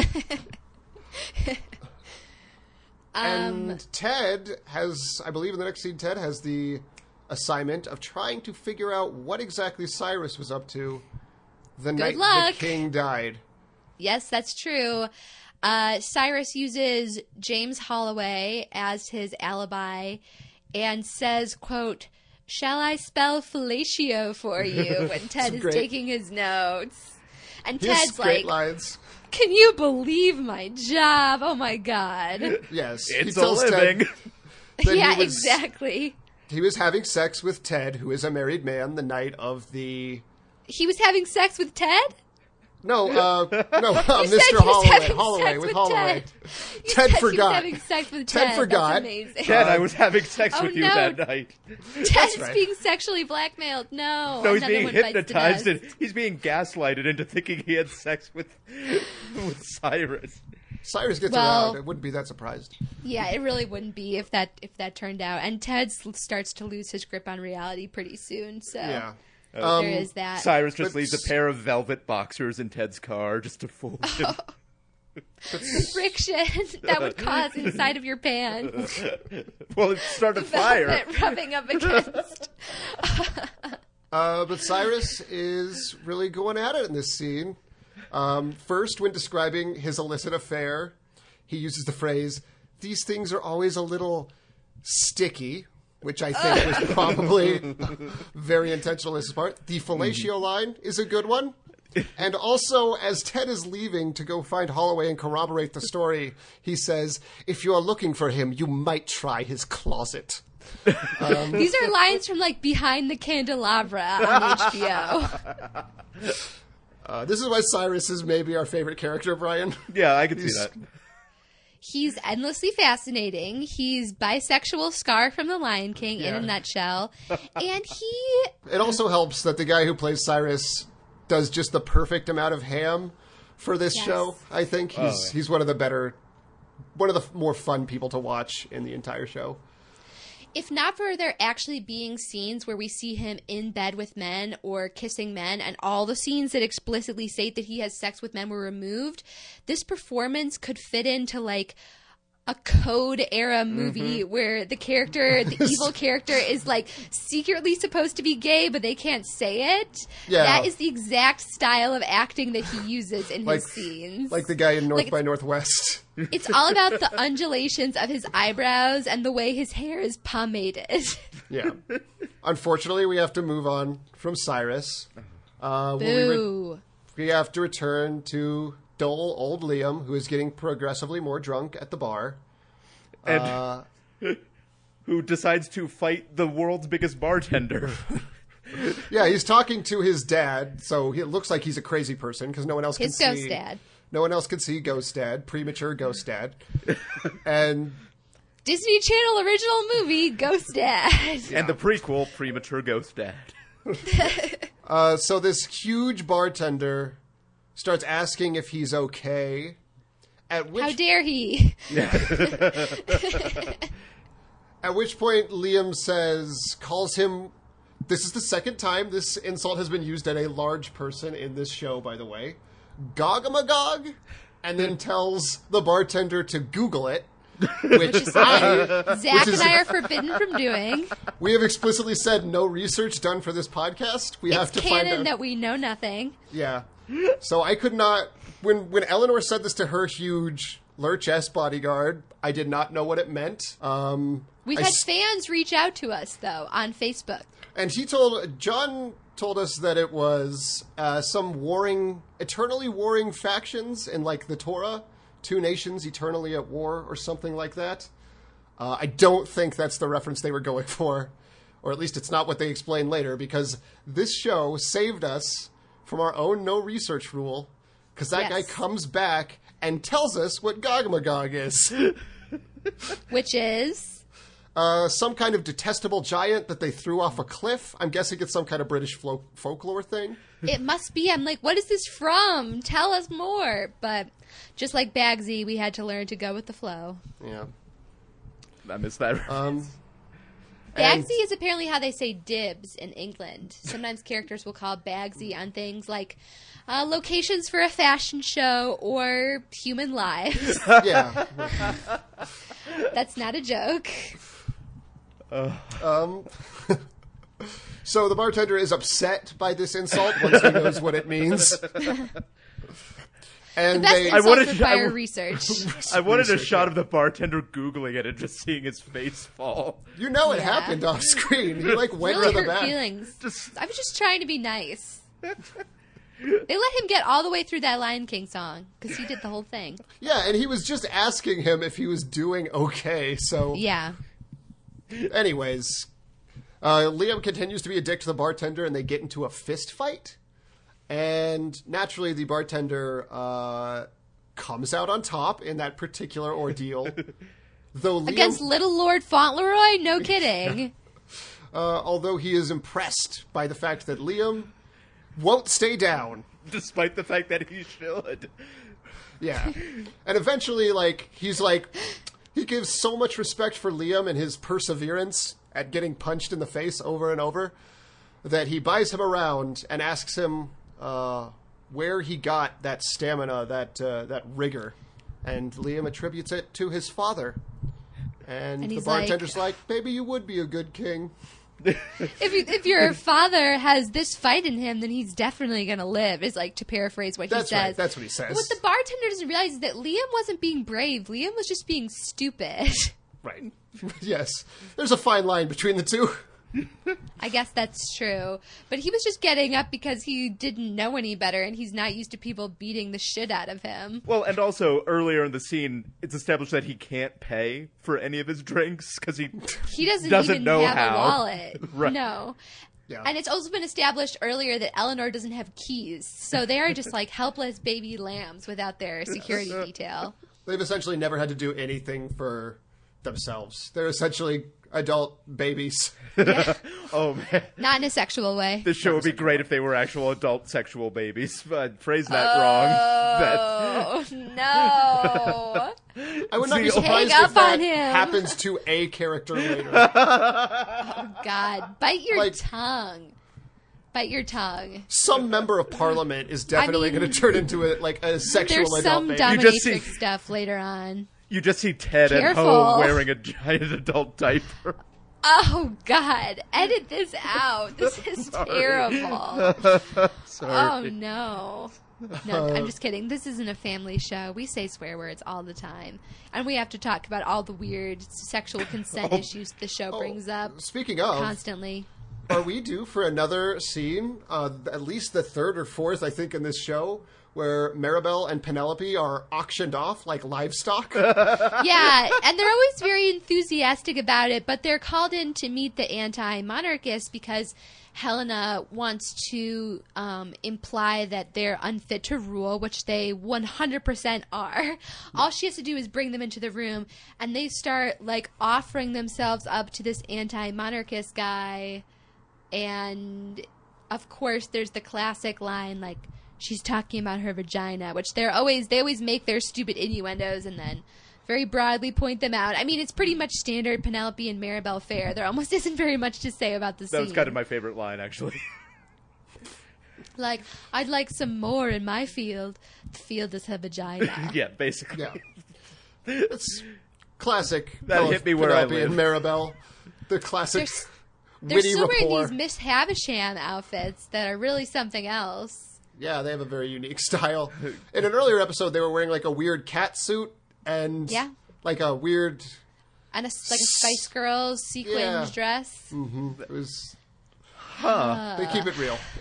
and Ted has, I believe in the next scene, Ted has the assignment of trying to figure out what exactly Cyrus was up to the night luck. the king died. Yes, that's true. Uh, Cyrus uses James Holloway as his alibi and says, quote, "Shall I spell fellatio for you?" when Ted is great- taking his notes. And He has Ted's great like, lines. "Can you believe my job? Oh my God." Yes. he It's a tells Ted living. that Yeah, he was, exactly. He was having sex with Ted, who is a married man, the night of the... He was having sex with Ted? No, uh, no, uh, You said Mister he was Holloway. having Holloway, sex with with Holloway. Ted. You Ted said forgot. He was having sex with Ted Ted. forgot. That's amazing. Ted, I was having sex Oh, with you no. that night. Ted's right. being sexually blackmailed. No. No, he's Another being one bites the hypnotized dust. and he's being gaslighted into thinking he had sex with with Cyrus. Cyrus gets Well- around. I wouldn't be that surprised. Yeah, it really wouldn't be if that if that turned out. And Ted s- starts to lose his grip on reality pretty soon. So Yeah. there Um, is that. Cyrus just but- leaves a pair of velvet boxers in Ted's car just to fool him. The friction that would cause inside of your pants. Well, it started a fire. Velvet rubbing up against. Uh, but Cyrus is really going at it in this scene. Um, first, when describing his illicit affair, he uses the phrase, "These things are always a little sticky," which I think was probably very intentional on his part. The fellatio line is a good one. And also, as Ted is leaving to go find Holloway and corroborate the story, he says, "If you are looking for him, you might try his closet." These are lines from like Behind the Candelabra on H B O. Uh, this is why Cyrus is maybe our favorite character, Brian. Yeah, I can see He's- that. He's endlessly fascinating. He's bisexual Scar from The Lion King in Yeah. a nutshell. And he It also helps that the guy who plays Cyrus does just the perfect amount of ham for this Yes. show. I think he's Oh, yeah. he's one of the better, one of the f- more fun people to watch in the entire show. if not for there actually being scenes where we see him in bed with men or kissing men, and all the scenes that explicitly state that he has sex with men were removed, this performance could fit into like a Code era movie Mm-hmm. where the character, the evil character, is like secretly supposed to be gay, but they can't say it. Yeah. That is the exact style of acting that he uses in Like his scenes. like the guy in North Like- by Northwest. It's all about the undulations of his eyebrows and the way his hair is pomaded. Yeah. Unfortunately, we have to move on from Cyrus. Uh, when we, re- Boo. we have to return to dull old Liam, who is getting progressively more drunk at the bar. And Uh, who decides to fight the world's biggest bartender. yeah, he's talking to his dad, so he- it looks like he's a crazy person because no one else His can ghost see. dad. No one else can see Ghost Dad, premature Ghost Dad, and Disney Channel original movie, Ghost Dad. And the prequel, Premature Ghost Dad. uh, so this huge bartender starts asking if he's okay. At which How dare he? At which point, Liam says, calls him. This is the second time this insult has been used at a large person in this show, by the way. Gogamagog, and then tells the bartender to Google it, which I, Zach is- and I are forbidden from doing. we have explicitly said no research done for this podcast. We have It's to find canon out. that we know nothing. Yeah. So I could not. When when Eleanor said this to her huge Lurch S bodyguard, I did not know what it meant. Um, We've I had s- fans reach out to us, though, on Facebook. And he told John told us that it was uh, some warring, eternally warring factions in like the Torah, two nations eternally at war or something like that. Uh, I don't think that's the reference they were going for, or at least it's not what they explain later, because this show saved us from our own no research rule, because that Yes. guy comes back and tells us what Gogmagog is. Which is... Uh, some kind of detestable giant that they threw off a cliff. I'm guessing it's some kind of British flo- folklore thing. It must be. I'm like, what is this from? Tell us more. But just like Bagsy, we had to learn to go with the flow. Yeah. I missed that. Um, and- Bagsy is apparently how they say dibs in England. Sometimes characters will call Bagsy on things like uh, locations for a fashion show or human lives. yeah. That's not a joke. Um, so the bartender is upset by this insult once he knows what it means. And Best they, insults wanted- require I w- research. I wanted a research shot it. of the bartender Googling it and just seeing his face fall. you know it Yeah. happened off screen. He like went Really to the hurt back. feelings. Just I was just trying to be nice. They let him get all the way through that Lion King song because he did the whole thing. Yeah, and he was just asking him if he was doing okay. So, Yeah. anyways, uh, Liam continues to be a dick to the bartender, and they get into a fist fight. And naturally, the bartender uh, comes out on top in that particular ordeal. Though Liam, Against Little Lord Fauntleroy? No kidding. uh, although he is impressed by the fact that Liam won't stay down. despite the fact that he should. Yeah. And eventually, like, he's like, he gives so much respect for Liam and his perseverance at getting punched in the face over and over that he buys him around and asks him uh, where he got that stamina, that uh, that rigor. And Liam attributes it to his father. And, And the he's bartender's like, maybe you would be a good king. If you, if your father has this fight in him, then he's definitely going to live, is like to paraphrase what That's he says. right. That's what he says. What the bartender doesn't realize is that Liam wasn't being brave. Liam was just being stupid. Right. Yes. There's a fine line between the two. I guess that's true. But he was just getting up because he didn't know any better, and he's not used to people beating the shit out of him. Well, and also earlier in the scene, it's established that he can't pay for any of his drinks because he He doesn't, Doesn't even know have how. a wallet. Right. No. Yeah. And it's also been established earlier that Eleanor doesn't have keys. So they are just like helpless baby lambs without their security detail. They've essentially never had to do anything for themselves. They're essentially adult babies. oh man, Not in a sexual way. this show would be great if they were actual adult sexual babies. But phrase that wrong. That Oh, no. I would not be See, surprised hang if up that on him. happens to a character later. God, bite your Like- tongue. Bite your tongue. Some member of parliament is definitely I mean, going to turn into a, like a sexual There's adult some baby. dominatrix just see- stuff later on. you just see Ted at Careful. home wearing a giant adult diaper. Oh, God. Edit this out. This is terrible. Sorry. Oh, no. No, I'm just kidding. This isn't a family show. We say swear words all the time. And we have to talk about all the weird sexual consent issues the show Oh, brings up Speaking of, constantly. are we due for another scene? Uh, at least the third or fourth, I think, in this show, where Maribel and Penelope are auctioned off like livestock. Yeah, and they're always very enthusiastic about it, but they're called in to meet the anti-monarchists because Helena wants to um, imply that they're unfit to rule, which they one hundred percent are. All she has to do is bring them into the room, and they start, like, offering themselves up to this anti-monarchist guy. And, of course, there's the classic line, like, she's talking about her vagina, which they're always, they always make their stupid innuendos and then very broadly point them out. I mean, it's pretty much standard Penelope and Maribel fare. There almost isn't very much to say about the scene. That was kind of my favorite line, actually. Like, I'd like some more in my field. The field is her vagina. yeah, basically. Yeah. It's classic. That both hit me where I Penelope and Maribel. The classic There's- They're witty still wearing rapport. these Miss Havisham outfits that are really something else. Yeah, they have a very unique style. In an earlier episode, they were wearing like a weird cat suit and Yeah. like a weird. And a, like a Spice Girls sequined Yeah. dress. It was. Huh. They keep it real.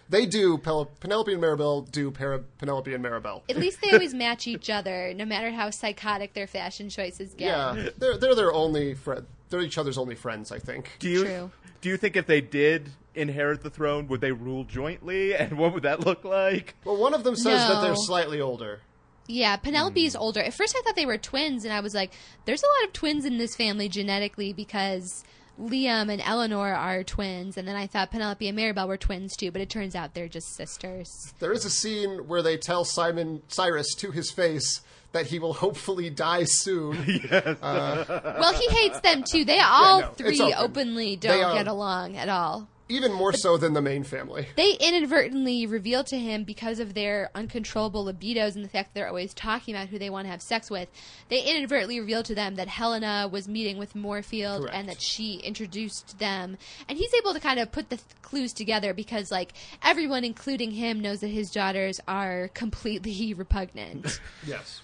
They do. Pel- Penelope and Maribel do para- Penelope and Maribel. At least they always match each other, no matter how psychotic their fashion choices get. Yeah, they're they're their only friend. They're each other's only friends, I think. Do you True. do you think if they did inherit the throne, would they rule jointly, and what would that look like? Well, one of them says that they're No. slightly older. Yeah, Penelope is older. At first I thought they were twins, and I was like, there's a lot of twins in this family genetically because Liam and Eleanor are twins, and then I thought Penelope and Maribel were twins too, but it turns out they're just sisters. There is a scene where they tell Simon Cyrus to his face that he will hopefully die soon. Well, he hates them too. They all no, it's three open. openly They don't are- get along at all. Even more so than the main family. They inadvertently reveal to him, because of their uncontrollable libidos and the fact that they're always talking about who they want to have sex with, they inadvertently reveal to them that Helena was meeting with Moorfield Correct. and that she introduced them. And he's able to kind of put the th- clues together because, like, everyone, including him, knows that his daughters are completely repugnant. Yes.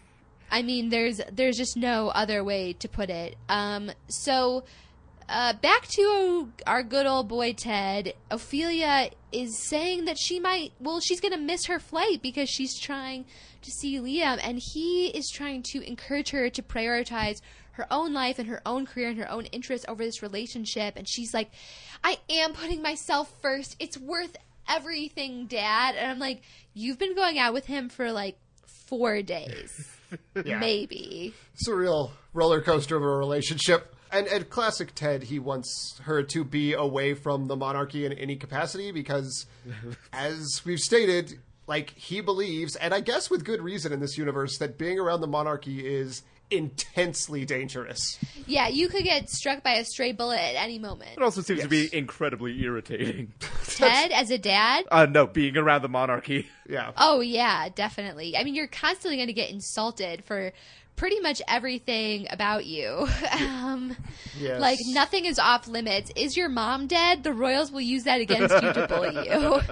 I mean, there's there's just no other way to put it. Um, so... Uh, back to our good old boy Ted. Ophelia is saying that she might, well, she's going to miss her flight because she's trying to see Liam, and he is trying to encourage her to prioritize her own life and her own career and her own interests over this relationship. And she's like, I am putting myself first. It's worth everything, Dad. And I'm like, you've been going out with him for like four days. Yeah. Maybe. It's a real roller coaster of a relationship. And, and classic Ted, he wants her to be away from the monarchy in any capacity because, as we've stated, like, he believes, and I guess with good reason in this universe, that being around the monarchy is intensely dangerous. Yeah, you could get struck by a stray bullet at any moment. It also seems to be Yes. incredibly irritating. Ted, as a dad? Uh, no, being around the monarchy. Yeah. Oh, yeah, definitely. I mean, you're constantly going to get insulted for pretty much everything about you. um, Yes. Like, nothing is off limits. Is your mom dead? The royals will use that against you to bully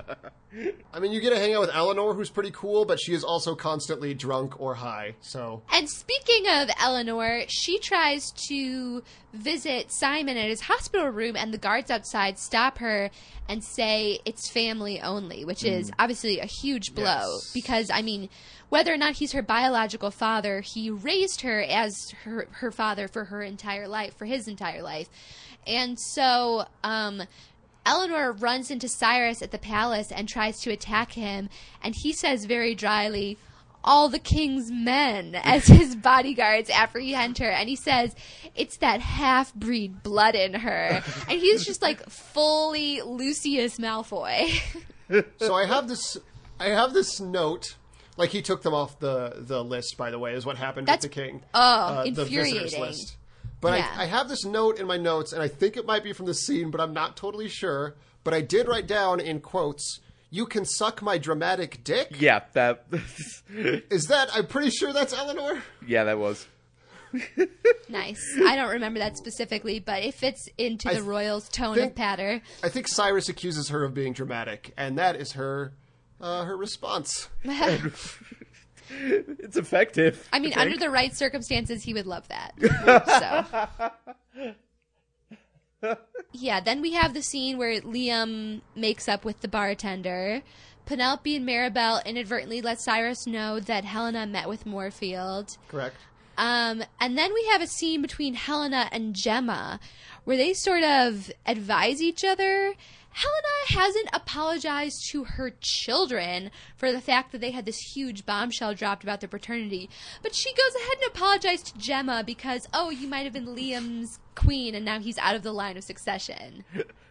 you. I mean, you get to hang out with Eleanor, who's pretty cool, but she is also constantly drunk or high, so... And speaking of Eleanor, she tries to visit Simon at his hospital room, and the guards outside stop her and say it's family only, which is obviously a huge blow. Yes. Because, I mean, whether or not he's her biological father, he raised her as her, her father for her entire life, for his entire life. And so, um... Eleanor runs into Cyrus at the palace and tries to attack him, and he says very dryly, all the king's men, as his bodyguards apprehend her, and he says, it's that half-breed blood in her. And he's just like fully Lucius Malfoy. So I have this... I have this note... Like, he took them off the, the list, by the way, is what happened That's- with the king. oh, The visitors infuriating. list. But Yeah. I, I have this note in my notes, and I think it might be from the scene, but I'm not totally sure. But I did write down in quotes, you can suck my dramatic dick? Yeah, that. Is that, I'm pretty sure that's Eleanor? yeah, that was. Nice. I don't remember that specifically, but it fits into I the royals' tone think- of patter. I think Cyrus accuses her of being dramatic, and that is her, uh, her response. It's effective. I mean, think. under the right circumstances, he would love that. So. Yeah, then we have the scene where Liam makes up with the bartender. Penelope and Maribel inadvertently let Cyrus know that Helena met with Moorfield. Correct. Um, and then we have a scene between Helena and Gemma where they sort of advise each other. Helena hasn't apologized to her children for the fact that they had this huge bombshell dropped about their paternity. But she goes ahead and apologizes to Gemma because, oh, you might have been Liam's queen and now he's out of the line of succession.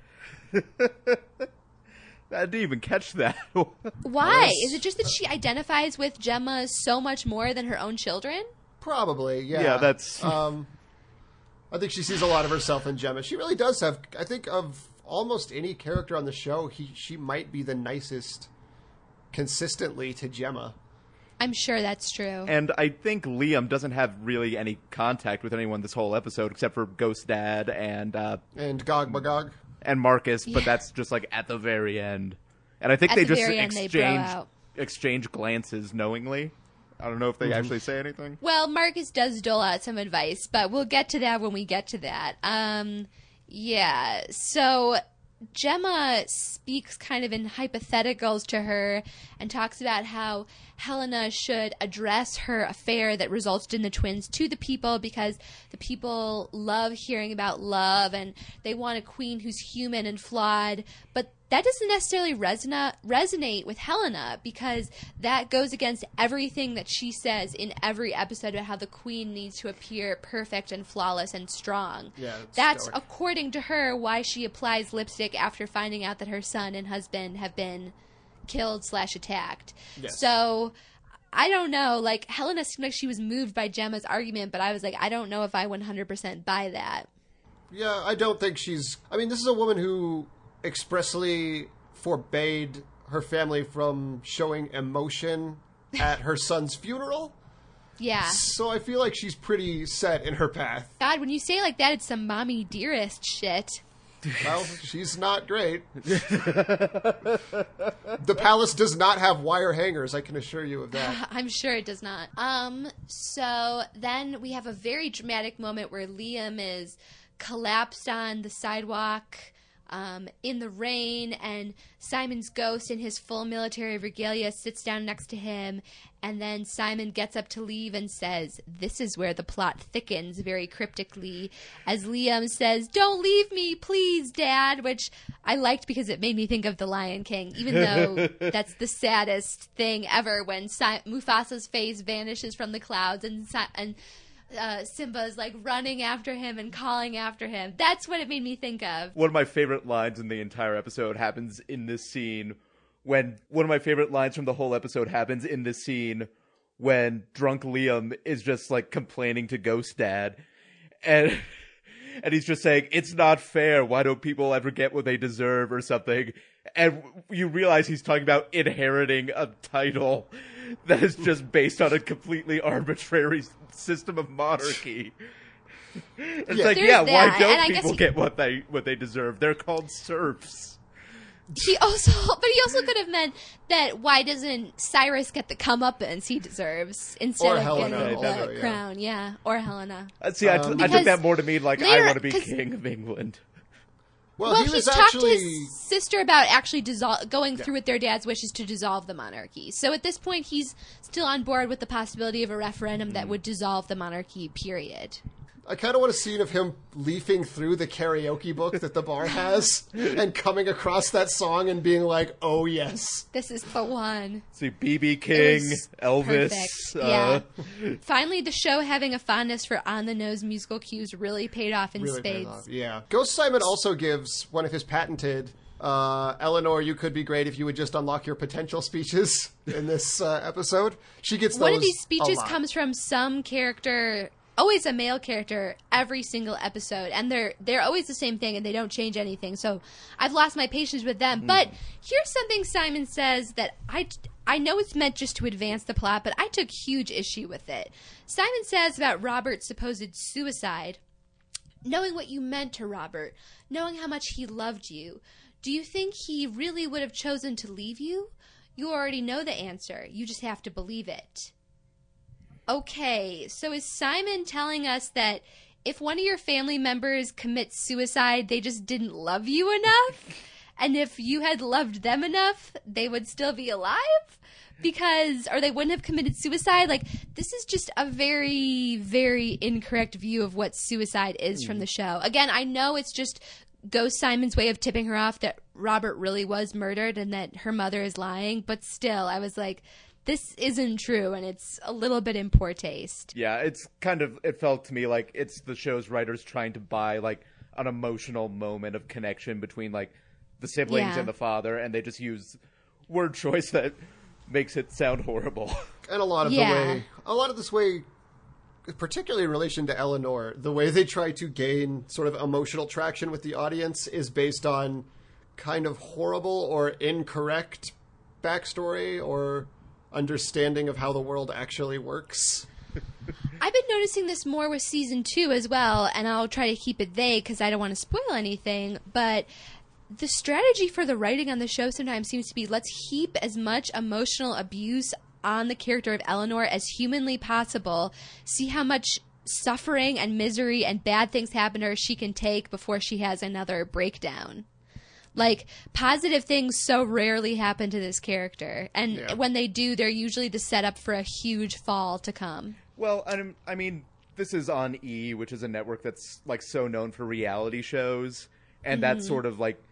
I didn't even catch that. Why? Yes. Is it just that she identifies with Gemma so much more than her own children? Probably, yeah. Yeah, that's- Um, I think she sees a lot of herself in Gemma. She really does have, I think, of almost any character on the show, he she might be the nicest consistently to Gemma. I'm sure that's true. And I think Liam doesn't have really any contact with anyone this whole episode except for Ghost Dad and uh, And Gog Magog. and Marcus, but Yeah. that's just like at the very end. And I think At they the just very end, they bro exchange out. exchange glances knowingly. I don't know if they Mm-hmm. actually say anything. Well, Marcus does dole out some advice, but we'll get to that when we get to that. Um, yeah, so Gemma speaks kind of in hypotheticals to her and talks about how Helena should address her affair that resulted in the twins to the people because the people love hearing about love and they want a queen who's human and flawed. But that doesn't necessarily resonate resonate with Helena because that goes against everything that she says in every episode about how the queen needs to appear perfect and flawless and strong. Yeah, that's stoic. according to her why she applies lipstick after finding out that her son and husband have been killed slash attacked. Yes. So I don't know. Like Helena seemed like she was moved by Gemma's argument, but I was like, I don't know if I one hundred percent buy that. Yeah, I don't think she's... I mean, this is a woman who expressly forbade her family from showing emotion at her son's funeral. Yeah. So I feel like she's pretty set in her path. God, when you say it like that, it's some mommy dearest shit. Well, she's not great. The palace does not have wire hangers, I can assure you of that. I'm sure it does not. Um, so then we have a very dramatic moment where Liam is collapsed on the sidewalk um, in the rain, and Simon's ghost in his full military regalia sits down next to him, and then Simon gets up to leave and says, "This is where the plot thickens," very cryptically, as Liam says, "Don't leave me, please, Dad," which I liked because it made me think of The Lion King, even though that's the saddest thing ever when si- Mufasa's face vanishes from the clouds and si- and uh, Simba's like running after him and calling after him. That's what it made me think of. One of my favorite lines in the entire episode happens in this scene when one of my favorite lines from the whole episode happens in this scene when drunk Liam is just like complaining to Ghost Dad, and and he's just saying, "It's not fair. Why don't people ever get what they deserve," or something. And you realize he's talking about inheriting a title that is just based on a completely arbitrary system of monarchy. It's Yeah. like, There's yeah, that, why and don't I guess people he- get what they what they deserve? They're called serfs. He also, but he also could have meant that why doesn't Cyrus get the comeuppance he deserves instead Or of Helena getting the also, yeah. crown? Yeah, or Helena. Uh, See, I, t- Um, I Because took that more to mean like, later- I want to be 'cause- king of England. Well, Well, he he's was talked actually... to his sister about actually dissol- going through with their dad's wishes to dissolve the monarchy. So at this point, he's still on board with the possibility of a referendum that would dissolve the monarchy, period. I kind of want a scene of him leafing through the karaoke book that the bar has and coming across that song and being like, "Oh, yes." This is the one. See, B B It King, was Elvis. perfect. Uh, Yeah. Finally, the show having a fondness for on-the-nose musical cues really paid off in Really paid spades. off. Yeah. Ghost Simon also gives one of his patented, uh, Eleanor, you could be great if you would just unlock your potential speeches in this uh, episode. She gets those One of these a speeches lot. comes from some character, always a male character, every single episode, and they're they're always the same thing, and they don't change anything. So I've lost my patience with them. But here's something Simon says that I I know it's meant just to advance the plot, but I took huge issue with it. Simon says about Robert's supposed suicide, knowing what you meant to Robert, knowing how much he loved you. Do you think he really would have chosen to leave you? You already know the answer. You just have to believe it. Okay, so is Simon telling us that if one of your family members commits suicide, they just didn't love you enough? And if you had loved them enough, they would still be alive? Because, or they wouldn't have committed suicide? Like, this is just a very, very incorrect view of what suicide is from the show. Again, I know it's just Ghost Simon's way of tipping her off that Robert really was murdered and that her mother is lying, but still, I was like, this isn't true, and it's a little bit in poor taste. yeah, it's kind of, it felt to me like it's the show's writers trying to buy like an emotional moment of connection between like the siblings Yeah. and the father, and they just use word choice that makes it sound horrible. And a lot of Yeah. the way, a lot of this way, particularly in relation to Eleanor, the way they try to gain sort of emotional traction with the audience is based on kind of horrible or incorrect backstory or understanding of how the world actually works. I've been noticing this more with season two as well, and I'll try to keep it vague because I don't want to spoil anything, but the strategy for the writing on the show sometimes seems to be let's heap as much emotional abuse on the character of Eleanor as humanly possible, see how much suffering and misery and bad things happen to her she can take before she has another breakdown. Like, positive things so rarely happen to this character. And Yeah. when they do, they're usually the setup for a huge fall to come. Well, I, I mean, this is on E, which is a network that's like so known for reality shows, and Mm-hmm. that sort of like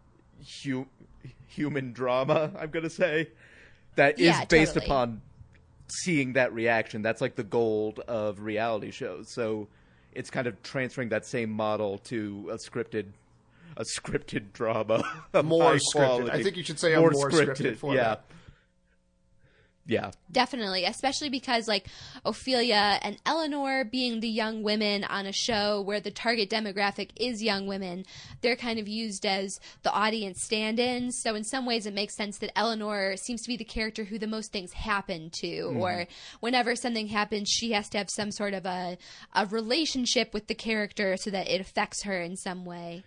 hu- human drama, I'm gonna say, that is Yeah, based totally. upon seeing that reaction. That's like the gold of reality shows. So it's kind of transferring that same model to a scripted, a scripted drama. of More high scripted. quality. I think you should say a more scripted format. Yeah. Yeah. Definitely, especially because like Ophelia and Eleanor being the young women on a show where the target demographic is young women, they're kind of used as the audience stand-ins. So in some ways it makes sense that Eleanor seems to be the character who the most things happen to, Mm-hmm. or whenever something happens, she has to have some sort of a, a relationship with the character so that it affects her in some way.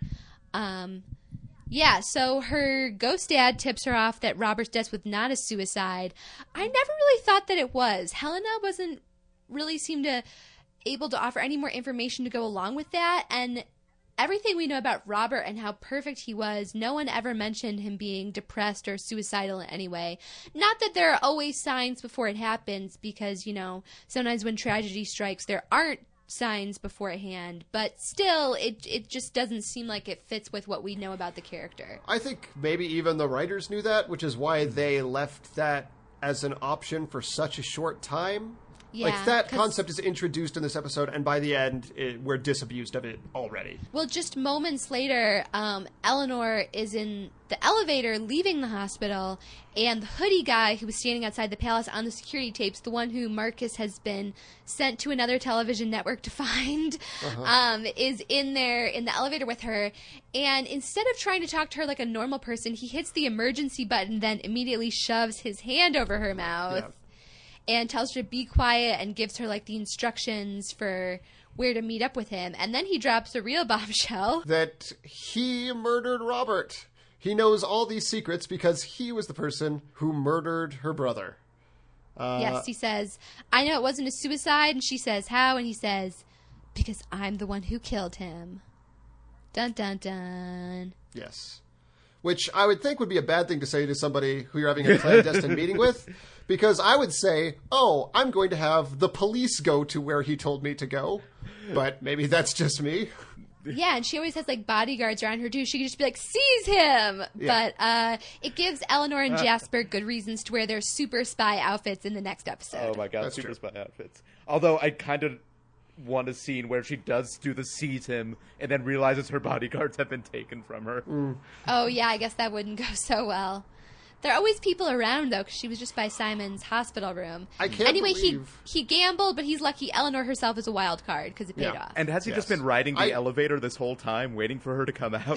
Um, Yeah, so her ghost dad tips her off that Robert's death was not a suicide. I never really thought that it was. Helena wasn't really seemed to able to offer any more information to go along with that, and everything we know about Robert and how perfect he was, no one ever mentioned him being depressed or suicidal in any way. Not that there are always signs before it happens, because, you know, sometimes when tragedy strikes, there aren't signs beforehand, but still it it just doesn't seem like it fits with what we know about the character. I think maybe even the writers knew that, which is why they left that as an option for such a short time. Yeah, like, that 'cause- concept is introduced in this episode, and by the end, it, we're disabused of it already. Well, just moments later, um, Eleanor is in the elevator leaving the hospital, and the hoodie guy who was standing outside the palace on the security tapes, the one who Marcus has been sent to another television network to find, um, is in there in the elevator with her. And instead of trying to talk to her like a normal person, he hits the emergency button, then immediately shoves his hand over her mouth. Yeah. And tells her to be quiet and gives her like the instructions for where to meet up with him. And then he drops a real bombshell. That he murdered Robert. He knows all these secrets because he was the person who murdered her brother. Uh, Yes, he says, I know it wasn't a suicide. And she says, how? And he says, because I'm the one who killed him. Dun, dun, dun. Yes. Which I would think would be a bad thing to say to somebody who you're having a clandestine meeting with. Because I would say, oh, I'm going to have the police go to where he told me to go. But maybe that's just me. Yeah, and she always has like bodyguards around her too. She could just be like, seize him! Yeah. But uh, it gives Eleanor and Jasper good reasons to wear their super spy outfits in the next episode. Oh my god, That's super true. spy outfits. Although I kind of want a scene where she does do the seize him and then realizes her bodyguards have been taken from her. Oh, yeah, I guess that wouldn't go so well. There are always people around, though, because she was just by Simon's hospital room. I can't anyway, believe- he he gambled, but he's lucky Eleanor herself is a wild card because it paid Yeah. off. And has he just Yes. been riding the I- elevator this whole time, waiting for her to come out?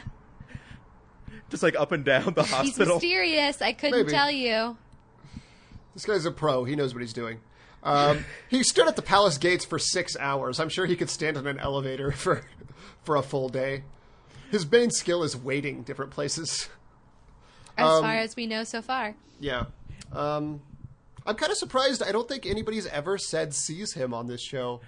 Just like up and down the He's hospital. mysterious. I couldn't Maybe. tell you. This guy's a pro. He knows what he's doing. Um, he stood at the palace gates for six hours. I'm sure he could stand in an elevator for for a full day. His main skill is waiting different places. As Um, far as we know so far. Yeah. Um, I'm kind of surprised. I don't think anybody's ever said seize him on this show.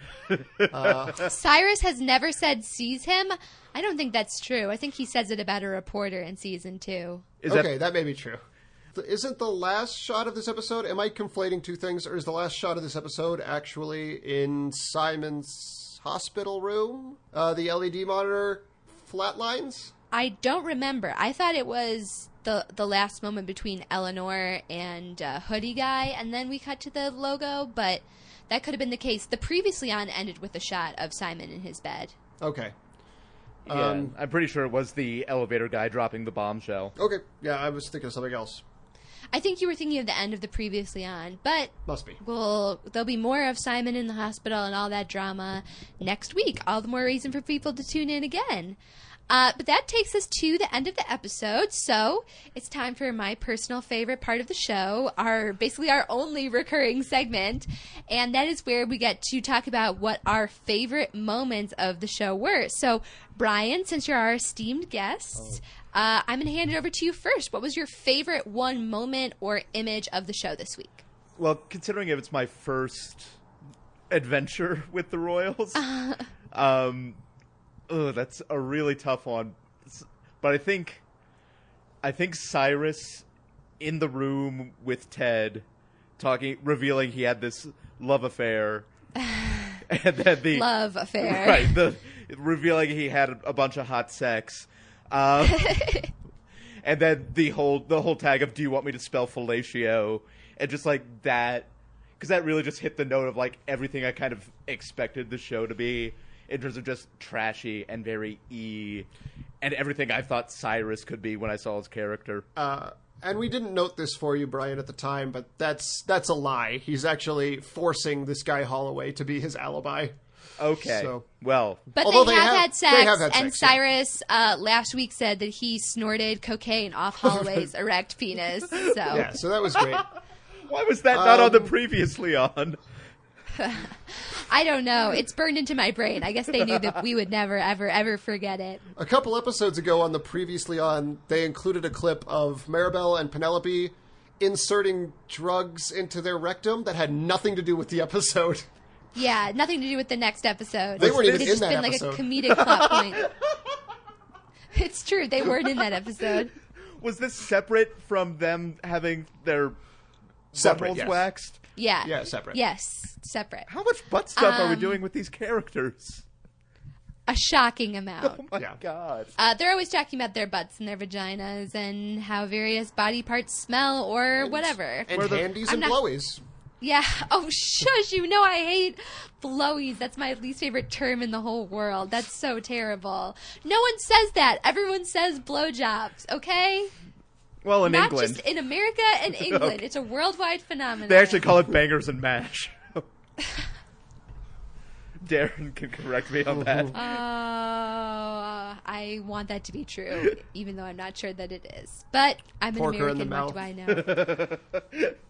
Cyrus has never said seize him. I don't think that's true. I think he says it about a reporter in season two. Is okay, that that may be true. Th- Isn't the last shot of this episode, am I conflating two things, or is the last shot of this episode actually in Simon's hospital room? Uh, the L E D monitor flatlines? I don't remember. I thought it was the the last moment between Eleanor and uh, Hoodie Guy, and then we cut to the logo, but that could have been the case. The previously on ended with a shot of Simon in his bed. Okay. yeah, Um, I'm pretty sure it was the elevator guy dropping the bombshell. Okay, yeah, I was thinking of something else. I think you were thinking of the end of the previously on, but Must be. well, there'll be more of Simon in the hospital and all that drama next week. All the more reason for people to tune in again. Uh, but that takes us to the end of the episode, so it's time for my personal favorite part of the show, our basically our only recurring segment, and that is where we get to talk about what our favorite moments of the show were. So, Brian, since you're our esteemed guest, uh, I'm going to hand it over to you first. What was your favorite one moment or image of the show this week? Well, considering if it's my first adventure with the Royals, um, ugh, that's a really tough one. S- but I think, I think Cyrus in the room with Ted, talking, revealing he had this love affair, and then the love affair, right? The revealing he had a bunch of hot sex, um, and then the whole the whole tag of "Do you want me to spell fellatio?" and just like that, because that really just hit the note of like everything I kind of expected the show to be in terms of just trashy and very E, and everything I thought Cyrus could be when I saw his character. Uh, and we didn't note this for you, Brian, at the time, but that's that's a lie. He's actually forcing this guy Holloway to be his alibi. Okay. So- Well, But Although they, they have, have- had they sex, have had and sex, yeah. Cyrus uh, last week said that he snorted cocaine off Holloway's erect penis. So Yeah, so that was great. why was that not on the Um, previously on? I don't know. It's burned into my brain. I guess they knew that we would never, ever, ever forget it. A couple episodes ago on the previously on, they included a clip of Maribel and Penelope inserting drugs into their rectum that had nothing to do with the episode. Yeah, nothing to do with the next episode. They weren't even it's in just that been episode. like a comedic plot point. It's true. They weren't in that episode. Was this separate from them having their Separate, buttholes yes. waxed? Yeah. Yeah, separate. Yes, separate. How much butt stuff are we Um, doing with these characters? A shocking amount. Oh my Yeah. god. Uh, they're always talking about their butts and their vaginas and how various body parts smell or whatever. And Where the- handies I'm and not- blowies. Yeah. Oh, shush. You know I hate blowies. That's my least favorite term in the whole world. That's so terrible. No one says that. Everyone says blowjobs, okay? Well, in Not England, just in America and England. It's a worldwide phenomenon. they actually call it bangers and mash. Darren can correct me on that. Oh, I want that to be true, even though I'm not sure that it is. But I'm an Porker in the American. mouth. What do I know?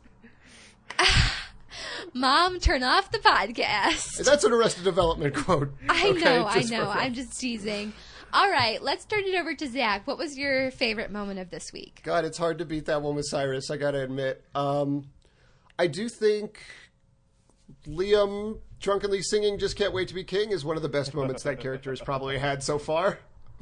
Mom, turn off the podcast. That's an Arrested Development quote. I Okay, know, I just for know. fun. I'm just teasing. All right, let's turn it over to Zach. What was your favorite moment of this week? God, it's hard to beat that one with Cyrus, I gotta admit. Um, I do think Liam drunkenly singing Just Can't Wait to Be King is one of the best moments that character has probably had so far.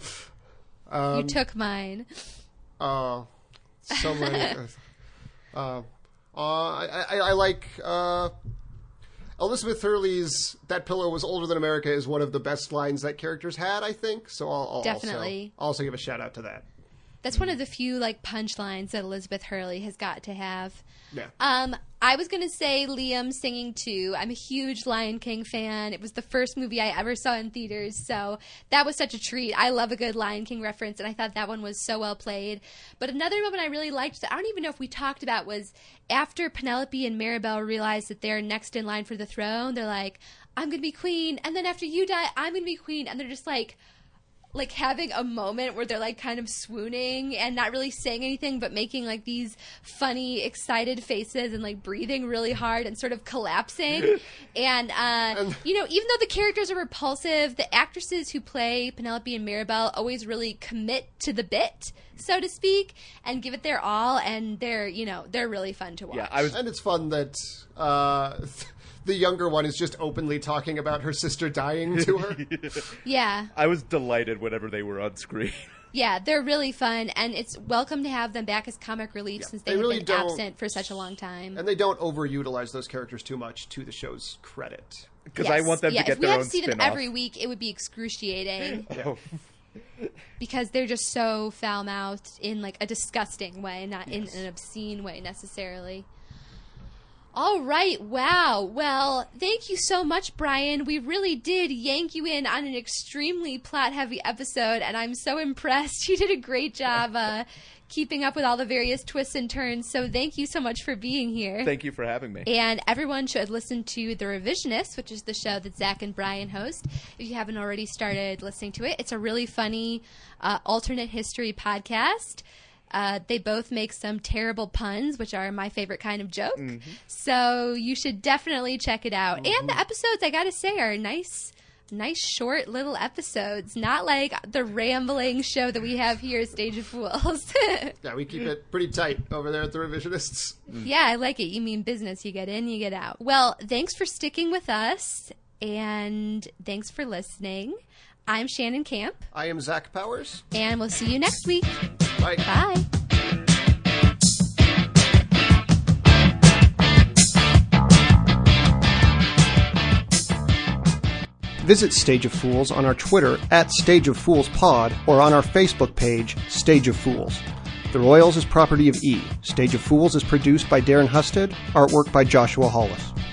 you took mine. Uh, so many. uh, uh, I, I, I like uh, Elizabeth Hurley's "That pillow was older than America" is one of the best lines that characters had, I think. So I'll, I'll Definitely. also, also give a shout out to that. That's one of the few like punchlines that Elizabeth Hurley has got to have. Yeah. Um, I was gonna say Liam singing too. I'm a huge Lion King fan. It was the first movie I ever saw in theaters, so that was such a treat. I love a good Lion King reference, and I thought that one was so well played. But another moment I really liked that I don't even know if we talked about was after Penelope and Maribel realized that they're next in line for the throne. They're like, "I'm gonna be queen," and then after you die, I'm gonna be queen, and they're just like. like having a moment where they're like kind of swooning and not really saying anything but making like these funny excited faces and like breathing really hard and sort of collapsing and uh you know, even though the characters are repulsive, the actresses who play Penelope and Maribel always really commit to the bit, so to speak, and give it their all, and they're, you know, they're really fun to watch. Yeah, I was. And it's fun that uh, the younger one is just openly talking about her sister dying to her. yeah I was delighted whenever they were on screen. Yeah, they're really fun, and it's welcome to have them back as comic relief since they, they have really been don't- absent for such a long time. And they don't overutilize those characters too much, to the show's credit. Because I Yes. want them yeah, to get if we their had own to see them spin-off. every week, it would be excruciating Oh. because they're just so foul-mouthed in like a disgusting way, not in an obscene way necessarily. All right, wow. Well, thank you so much, Brian. We really did yank you in on an extremely plot-heavy episode, and I'm so impressed. You did a great job uh, keeping up with all the various twists and turns, so thank you so much for being here. Thank you for having me. And everyone should listen to The Revisionists, which is the show that Zach and Brian host. If you haven't already started listening to it, it's a really funny uh, alternate history podcast. Uh, they both make some terrible puns, which are my favorite kind of joke. Mm-hmm. So you should definitely check it out. And the episodes, I gotta say, are nice, nice short little episodes. Not like the rambling show that we have here, Stage of Fools. Yeah, we keep it pretty tight over there at the Revisionists. Yeah, I like it. You mean business. You get in, you get out. Well, thanks for sticking with us, and thanks for listening. I'm Shannon Camp. I am Zach Powers. And we'll see you next week. Bye. Bye. Visit Stage of Fools on our Twitter at Stage of Fools Pod or on our Facebook page, Stage of Fools. The Royals is property of E! Stage of Fools is produced by Darren Husted, artwork by Joshua Hollis.